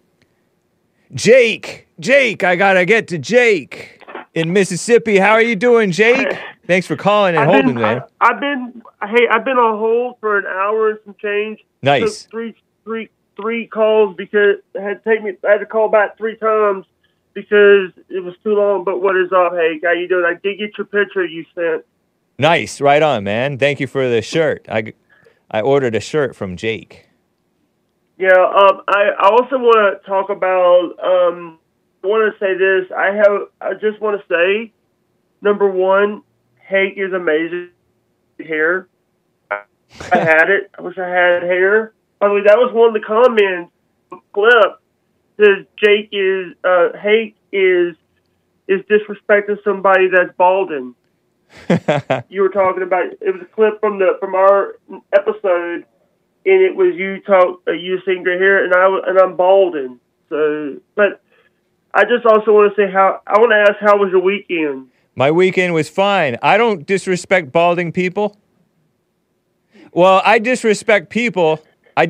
Jake, I gotta get to Jake in Mississippi. How are you doing, Jake? Thanks for calling and holding, man. I've been on hold for an hour and some change. Nice. Took three calls because I had to call back 3 times because it was too long. But what is up, Hank? How you doing? I did get your picture you sent. Nice, right on, man. Thank you for the shirt. I ordered a shirt from Jake. Yeah. I also want to talk about. I want to say this. I just want to say, number one, Hank is amazing hair. I had it. I wish I had hair. By the way, that was one of the comments clip. Says Hank is disrespecting somebody that's balding. You were talking about it was a clip from our episode, and it was you seeing your hair, and I'm balding. So, but I just also want to say I want to ask, how was your weekend? My weekend was fine. I don't disrespect balding people. Well, I disrespect people,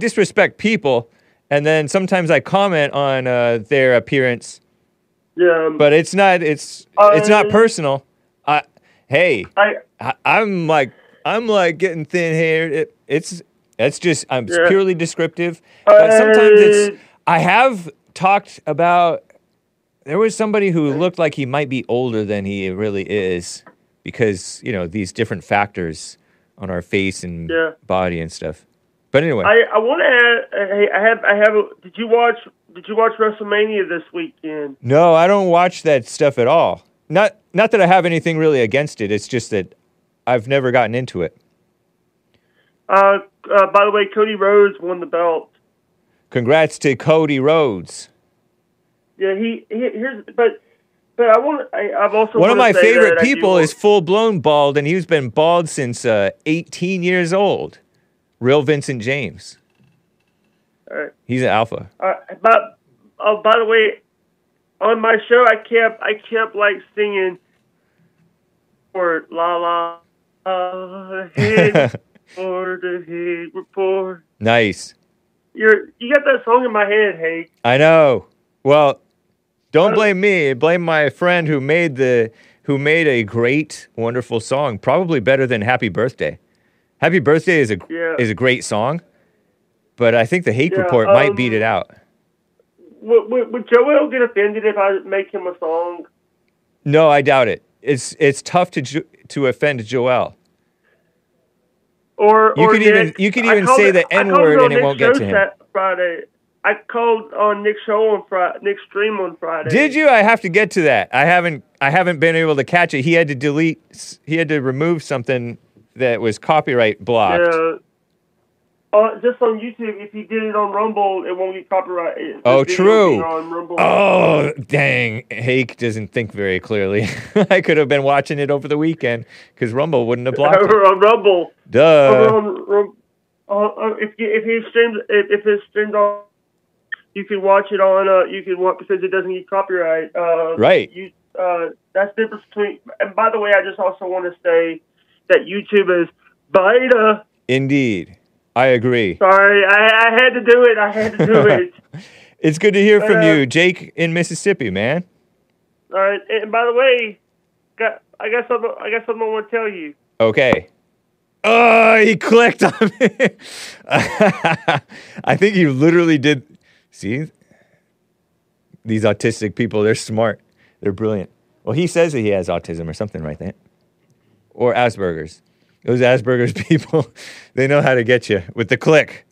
and then sometimes I comment on their appearance. Yeah. But it's not personal. I'm like getting thin haired. It's purely descriptive. But sometimes I have talked about. There was somebody who looked like he might be older than he really is because, you know, these different factors on our face and body and stuff. But anyway, I want to add. Hey, did you watch WrestleMania this weekend? No, I don't watch that stuff at all. Not that I have anything really against it. It's just that I've never gotten into it. By the way, Cody Rhodes won the belt. Congrats to Cody Rhodes. Yeah, but I've also one of my favorite people is full blown bald, and he's been bald since 18 years old. Real Vincent James. All right. He's an alpha. But by the way, on my show, I kept like singing for la head for the head report. Nice. You got that song in my head, Hank. I know. Well, don't blame me. Blame my friend who made a great, wonderful song. Probably better than Happy Birthday. Happy Birthday is a great song, but I think the Hake Report might beat it out. Would Joel get offended if I make him a song? No, I doubt it. It's tough to offend Joel. You could even say the N word and it won't get to him. Friday. I called on Nick's show on Friday, Nick's stream on Friday. Did you? I have to get to that. I haven't been able to catch it. He had to remove something that was copyright blocked. Yeah. just on YouTube. If he did it on Rumble, it won't get copyrighted. Oh, The video true. being on Rumble. Oh, dang. Hake doesn't think very clearly. I could have been watching it over the weekend because Rumble wouldn't have blocked it. Over on Rumble. Duh. If his streams on, you can watch it on. You can watch because it doesn't get copyright. Right. That's the difference between. And by the way, I just also want to say that YouTube is beta. Indeed. I agree. Sorry, I had to do it. I had to do it. It's good to hear from you, Jake in Mississippi, man. All right. And by the way, I got something I want to tell you. Okay. Oh, he clicked on me. I think he literally did. See? These autistic people, they're smart. They're brilliant. Well, he says that he has autism or something like that. Or Asperger's. Those Asperger's people, they know how to get you with the click.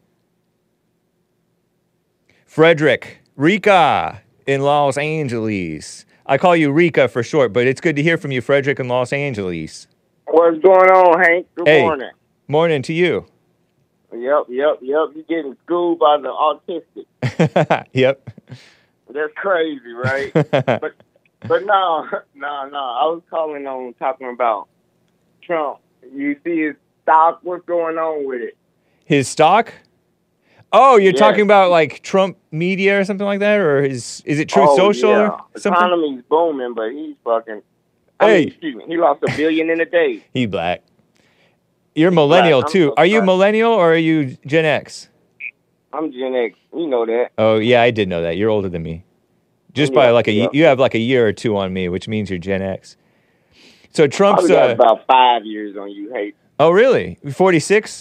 Frederick, Rika in Los Angeles. I call you Rika for short, but it's good to hear from you, Frederick in Los Angeles. What's going on, Hank? Good morning. Morning to you. Yep. You're getting schooled by the autistic. Yep. That's crazy, right? but no. I was calling on talking about Trump. You see his stock? What's going on with it? His stock? Oh, you're Yes. talking about like Trump Media or something like that, or is it Truth Social Yeah. or The something? economy's booming, but he's fucking. Hey. Excuse me. He lost $1 billion in a day. He black. You're millennial Black, I'm too. so Are you sorry. millennial or are you Gen X? I'm Gen X. You know that. Oh yeah, I did know that. You're older than me. Just by Yeah, like yeah. you have like a year or two on me, which means you're Gen X. So Trump's Probably got about 5 years on you, Hank. oh really? 46?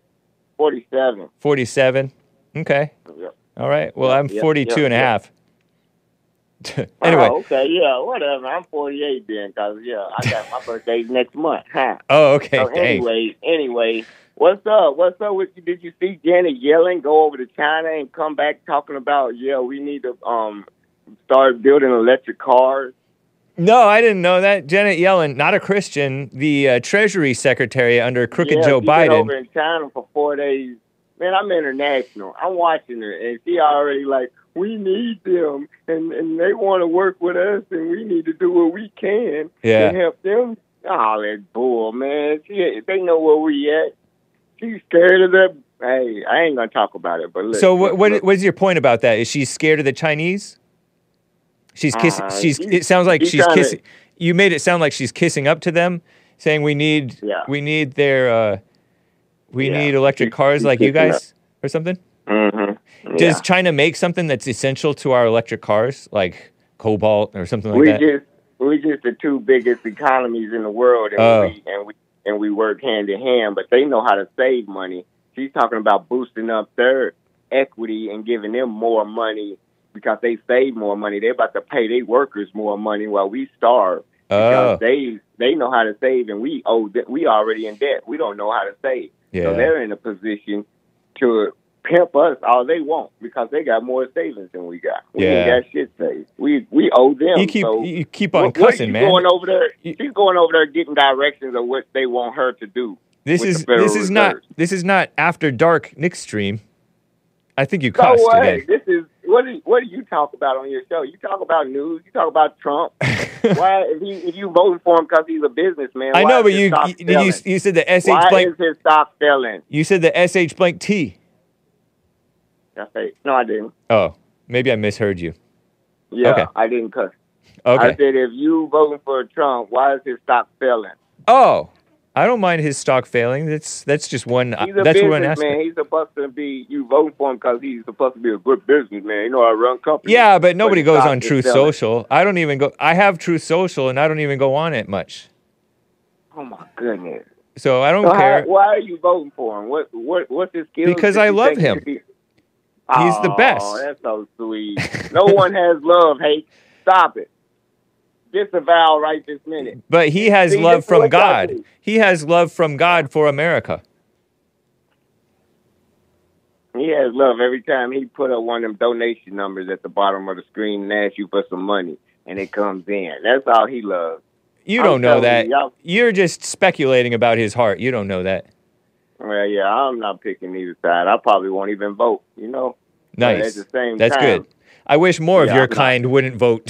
47. 47? Okay. Yep. All right. Well, I'm Yep, 42 and a yep. half. Anyway. Oh, okay, yeah, whatever. I'm 48 then, because, I got my birthday next month, huh? Oh, okay. So Thanks. anyway, what's up? What's up with you? Did you see Janet Yellen go over to China and come back talking about, we need to start building electric cars? No, I didn't know that. Janet Yellen, not a Christian, the Treasury Secretary under crooked Joe She's Biden. been over in China for 4 days. Man, I'm international. I'm watching her, and she already like, we need them, and they want to work with us, and we need to do what we can Yeah. to help them. Oh, that bull, man. They know where we at. She's scared of them. Hey, I ain't going to talk about it, but look. So look. what's your point about that? Is she scared of the Chinese? She's kissing. It sounds like she's trying to- kissing. You made it sound like she's kissing up to them, saying we need their we need electric cars like you kissing guys or something. Mm-hmm. Does China make something that's essential to our electric cars, like cobalt or something like that? We just the two biggest economies in the world, and we work hand in hand. But they know how to save money. She's talking about boosting up their equity and giving them more money because they save more money. They're about to pay their workers more money while we starve because they know how to save, and we already in debt. We don't know how to save, so they're in a position to pimp us all they want because they got more savings than we got. We ain't got shit saved. We owe them. You keep on cussing, man. Going over there, she's going over there getting directions of what they want her to do. This is not after dark Nick stream. I think you So cussed what? today. This is what do you talk about on your show? You talk about news. You talk about Trump. Why if you voted for him because he's a businessman? I know, why but is his stock selling? you said the SH Why blank. is his stock selling? You said the SH blank T. No, I didn't. Oh, maybe I misheard you. Yeah, Okay. I didn't cuss. Okay. I said if you voting for Trump, why is his stock selling? Oh, I don't mind his stock failing. That's just one. He's a That's one businessman. aspect. He's supposed to be. You voting for him because he's supposed to be a good businessman. You know, I run companies. Yeah, but nobody his goes stock on is Truth selling. Social. I don't even go. I have Truth Social, and I don't even go on it much. Oh my goodness. So I don't So care. why are you voting for him? What's his skills? Because that I you love think he him. should be- He's the best. Oh, that's so sweet. No one has love, hate. Stop it. Disavow right this minute. But he has See, love this is from what y'all God. do. He has love from God for America. He has love every time he put up one of them donation numbers at the bottom of the screen and asks you for some money, and it comes in. That's all he loves. You I'm don't know telling that. you, y'all- You're just speculating about his heart. You don't know that. Well, yeah, I'm not picking either side. I probably won't even vote, you know? But Nice. at the same That's time, good. I wish more of Yeah, your I'm not- kind wouldn't vote.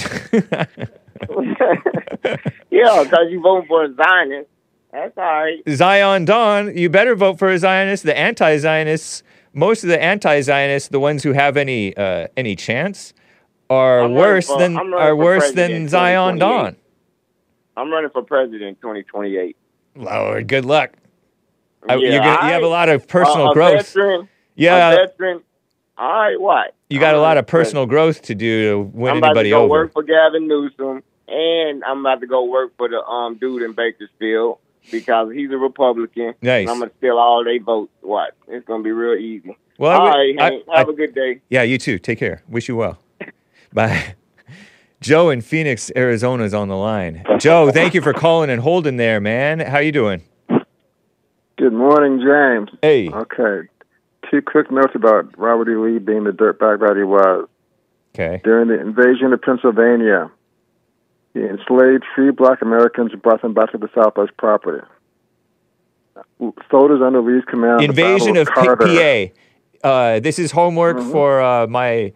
Yeah, because you voting for a Zionist. That's all right. Zion Dawn, you better vote for a Zionist. The anti-Zionists, most of the anti-Zionists, the ones who have any chance, are I'm worse running than for president Zion 2028. Dawn. I'm running for president in 2028. Lord, good luck. Yeah, You have a lot of personal a growth. Veteran, Yeah. A veteran. All right, what? You got a I'm lot running of for personal growth to do to win I'm about anybody to go over. work for Gavin Newsom, and I'm about to go work for the dude in Bakersfield because he's a Republican. Nice. And I'm gonna steal all their votes. What? It's gonna be real easy. Well, all right, Hank. Have a good day. Yeah, you too. Take care. Wish you well. Bye. Joe in Phoenix, Arizona is on the line. Joe, thank you for calling and holding there, man. How you doing? Good morning, James. Hey. Okay. 2 quick notes about Robert E. Lee being the dirtbag that he was. Okay. During the invasion of Pennsylvania, he enslaved 3 black Americans and brought them back to the South as property. Soldiers under Lee's command. Invasion the of Battle Carter. PA. This is homework for my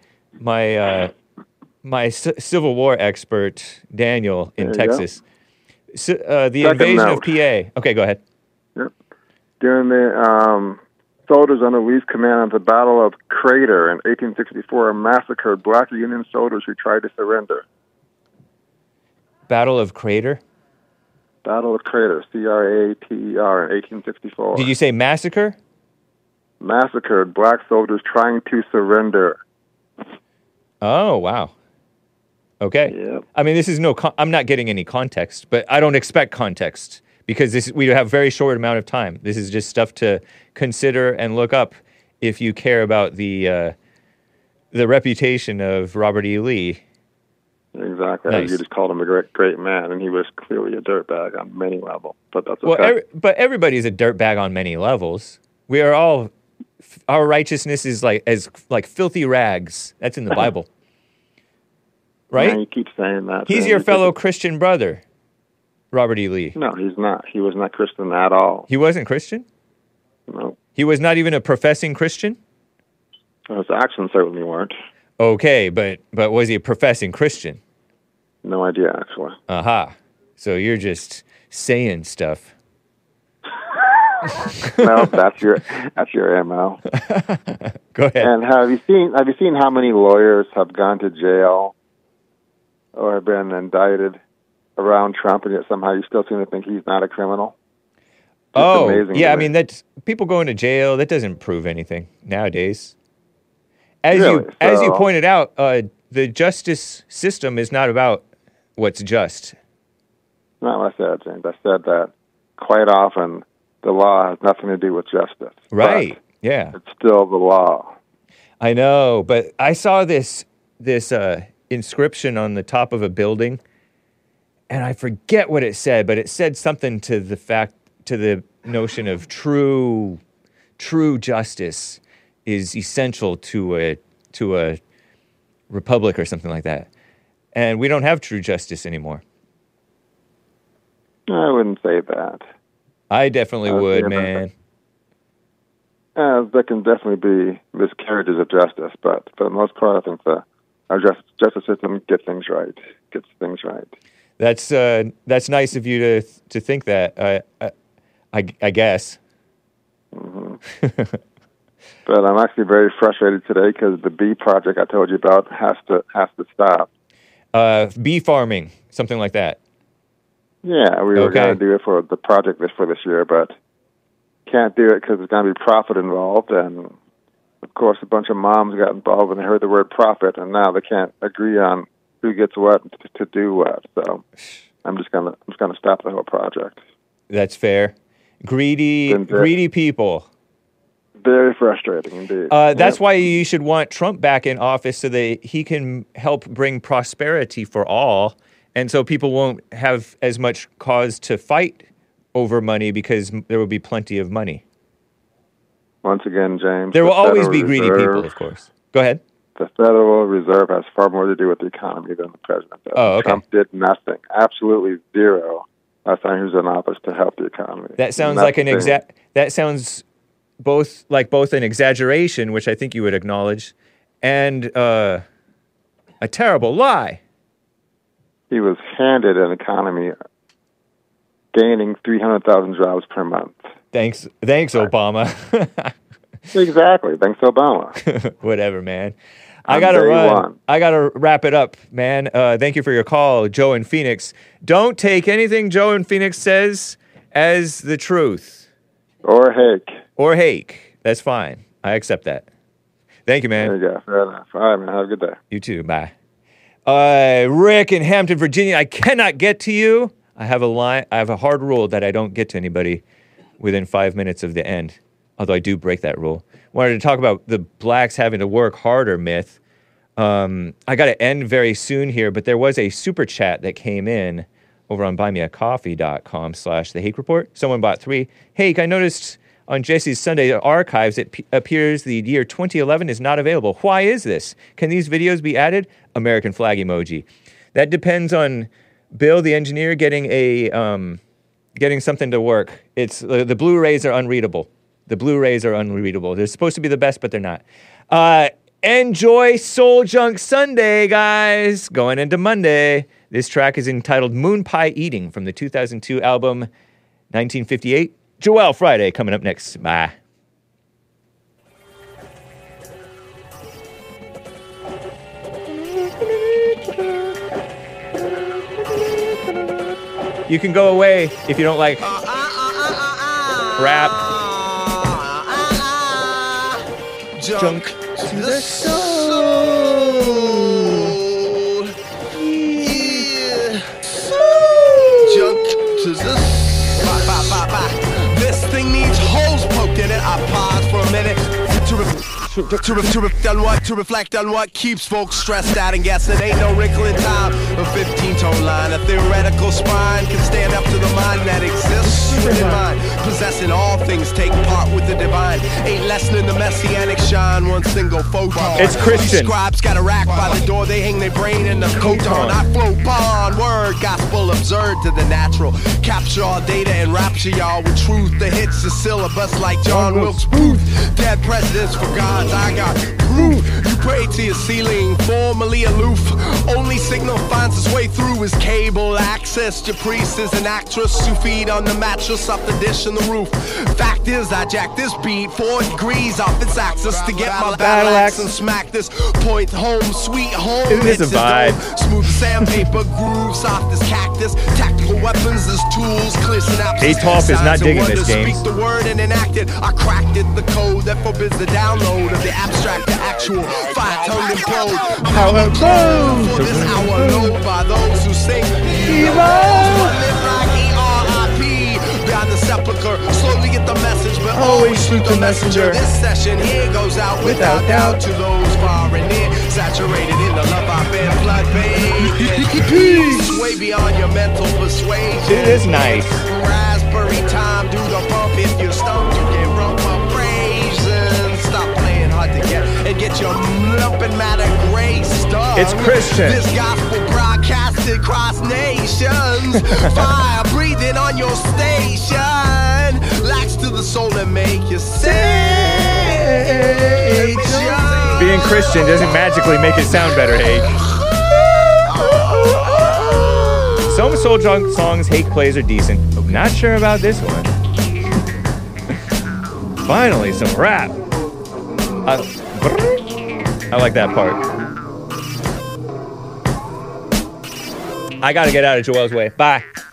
Civil War expert, Daniel, in There you go. Texas. So, the Second invasion note. of PA. Okay, go ahead. Yep. During the soldiers under Lee's command at the Battle of Crater in 1864 massacred black Union soldiers who tried to surrender. Battle of Crater? Battle of Crater, C-R-A-T-E-R, in 1864. Did you say massacre? Massacred black soldiers trying to surrender. Oh, wow. Okay. Yep. I mean, this is I'm not getting any context, but I don't expect context because we have a very short amount of time. This is just stuff to consider and look up if you care about the reputation of Robert E. Lee. Exactly. Nice. You just called him a great man, and he was clearly a dirtbag on many levels. But that's okay. Well, but everybody's a dirtbag on many levels. We are all. Our righteousness is like filthy rags. That's in the Bible, right? Yeah, you keep saying that. He's man. your fellow Christian brother, Robert E. Lee. No, he's not. He was not Christian at all. He wasn't Christian? No. He was not even a professing Christian? His actions certainly weren't. Okay, but was he a professing Christian? No idea, actually. Aha. So you're just saying stuff. No, that's your MO. Go ahead. And have you seen how many lawyers have gone to jail or have been indicted around Trump, and yet somehow you still seem to think he's not a criminal? Oh, amazing yeah. to I me. mean, that's people going to jail. That doesn't prove anything nowadays. As Really? you So- pointed out, the justice system is not about what's just. Not what I said, James. I said that quite often the law has nothing to do with justice. Right. Yeah. But it's still the law. I know, but I saw this inscription on the top of a building, and I forget what it said, but it said something to the notion of true justice is essential to a republic or something like that. And we don't have true justice anymore. I wouldn't say that. I definitely would, yeah, man. There can definitely be miscarriages of justice, but for the most part, I think our justice system gets things right. That's nice of you to think that. I guess. Mm-hmm. But I'm actually very frustrated today because the bee project I told you about has to stop. Bee farming, something like that. Yeah, we were Okay. going to do it for the project for this year, but can't do it because there's going to be profit involved. And of course, a bunch of moms got involved when they heard the word profit, and now they can't agree on who gets what to do what. So I'm just going to stop the whole project. That's fair. Greedy people. Very frustrating indeed. That's why you should want Trump back in office so that he can help bring prosperity for all. And so people won't have as much cause to fight over money because there will be plenty of money. Once again, James. There will the always Federal be greedy Reserve- people, of course. Go ahead. The Federal Reserve has far more to do with the economy than the president does. Oh, okay. Trump did nothing, absolutely zero, last time he was in office to help the economy. That sounds like an Nothing. That sounds both an exaggeration, which I think you would acknowledge, and a terrible lie. He was handed an economy gaining 300,000 jobs per month. Thanks, Obama. Exactly. Thanks, Obama. Whatever, man. I gotta run. I gotta wrap it up, man. Thank you for your call, Joe in Phoenix. Don't take anything Joe in Phoenix says as the truth. Or Hake. That's fine. I accept that. Thank you, man. There you go. Fair enough. All right, man. Have a good day. You too. Bye. Rick in Hampton, Virginia. I cannot get to you. I have a hard rule that I don't get to anybody within 5 minutes of the end. Although I do break that rule. Wanted to talk about the blacks having to work harder myth. I got to end very soon here, but there was a super chat that came in over on buymeacoffee.com/The Hake Report. Someone bought 3. Hake, I noticed on Jesse's Sunday archives, it appears the year 2011 is not available. Why is this? Can these videos be added? American flag emoji. That depends on Bill, the engineer, getting something to work. It's the Blu-rays are unreadable. They're supposed to be the best, but they're not. Enjoy Soul Junk Sunday, guys. Going into Monday. This track is entitled Moon Pie Eating from the 2002 album 1958. Joel Friday coming up next. Bye. You can go away if you don't like rap. Junk to the soul. Yeah. Junk to the soul. This thing needs holes poked in it. I pause for a minute to reflect on what keeps folks stressed out and guessing. Ain't no wrinkle in time. A 15-tone line, a theoretical spine can stand up to the mind that exists within mind. Possessing all things, take part with the divine. Ain't lessening the messianic shine. One single photon. It's Christian. These scribes got a rack by the door. They hang their brain in the coton. I float upon word, gospel absurd to the natural. Capture all data and rapture y'all with truth. The hits the syllabus like John Wilkes Booth. Dead presidents for gods, I got proof. You pray to your ceiling, formally aloof. Only signal finds its way through is cable access. Your priest is an actress who feed on the mattress off the dish on the roof. Fact is, I jack this beat 4 degrees off its axis to get my battle axe and smack this point home, sweet home. Isn't this a vibe? Smooth as sandpaper, groove, soft as cactus. Tactical weapons as tools, clear synapses. Atolf is not digging this game. Speak the word and enact it. I cracked it, the code that forbids the download of the abstract to actual. Fire-tongued implode. Power close for this hour load by those who sing evil. Live like E.R.I.P. Beyond the sepulcher. Slowly get the message, but always shoot the messenger. This session here goes out without doubt to those far and near. Saturated in the love I've been blood bathed. Way beyond your mental persuasion. It is nice. Raspberry time, do the bump if you're stoned. You get rump abrasion. Stop playing hard to get and get your lumping matter gray stuff. It's Christian. This gospel broadcasted across nations. Fire breathing on your station. Lax to the soul and make you sing. Being Christian doesn't magically make it sound better, Hake. Some Soul Junk songs Hake plays are decent. Not sure about this one. Finally, some rap. I like that part. I gotta get out of Joel's way. Bye.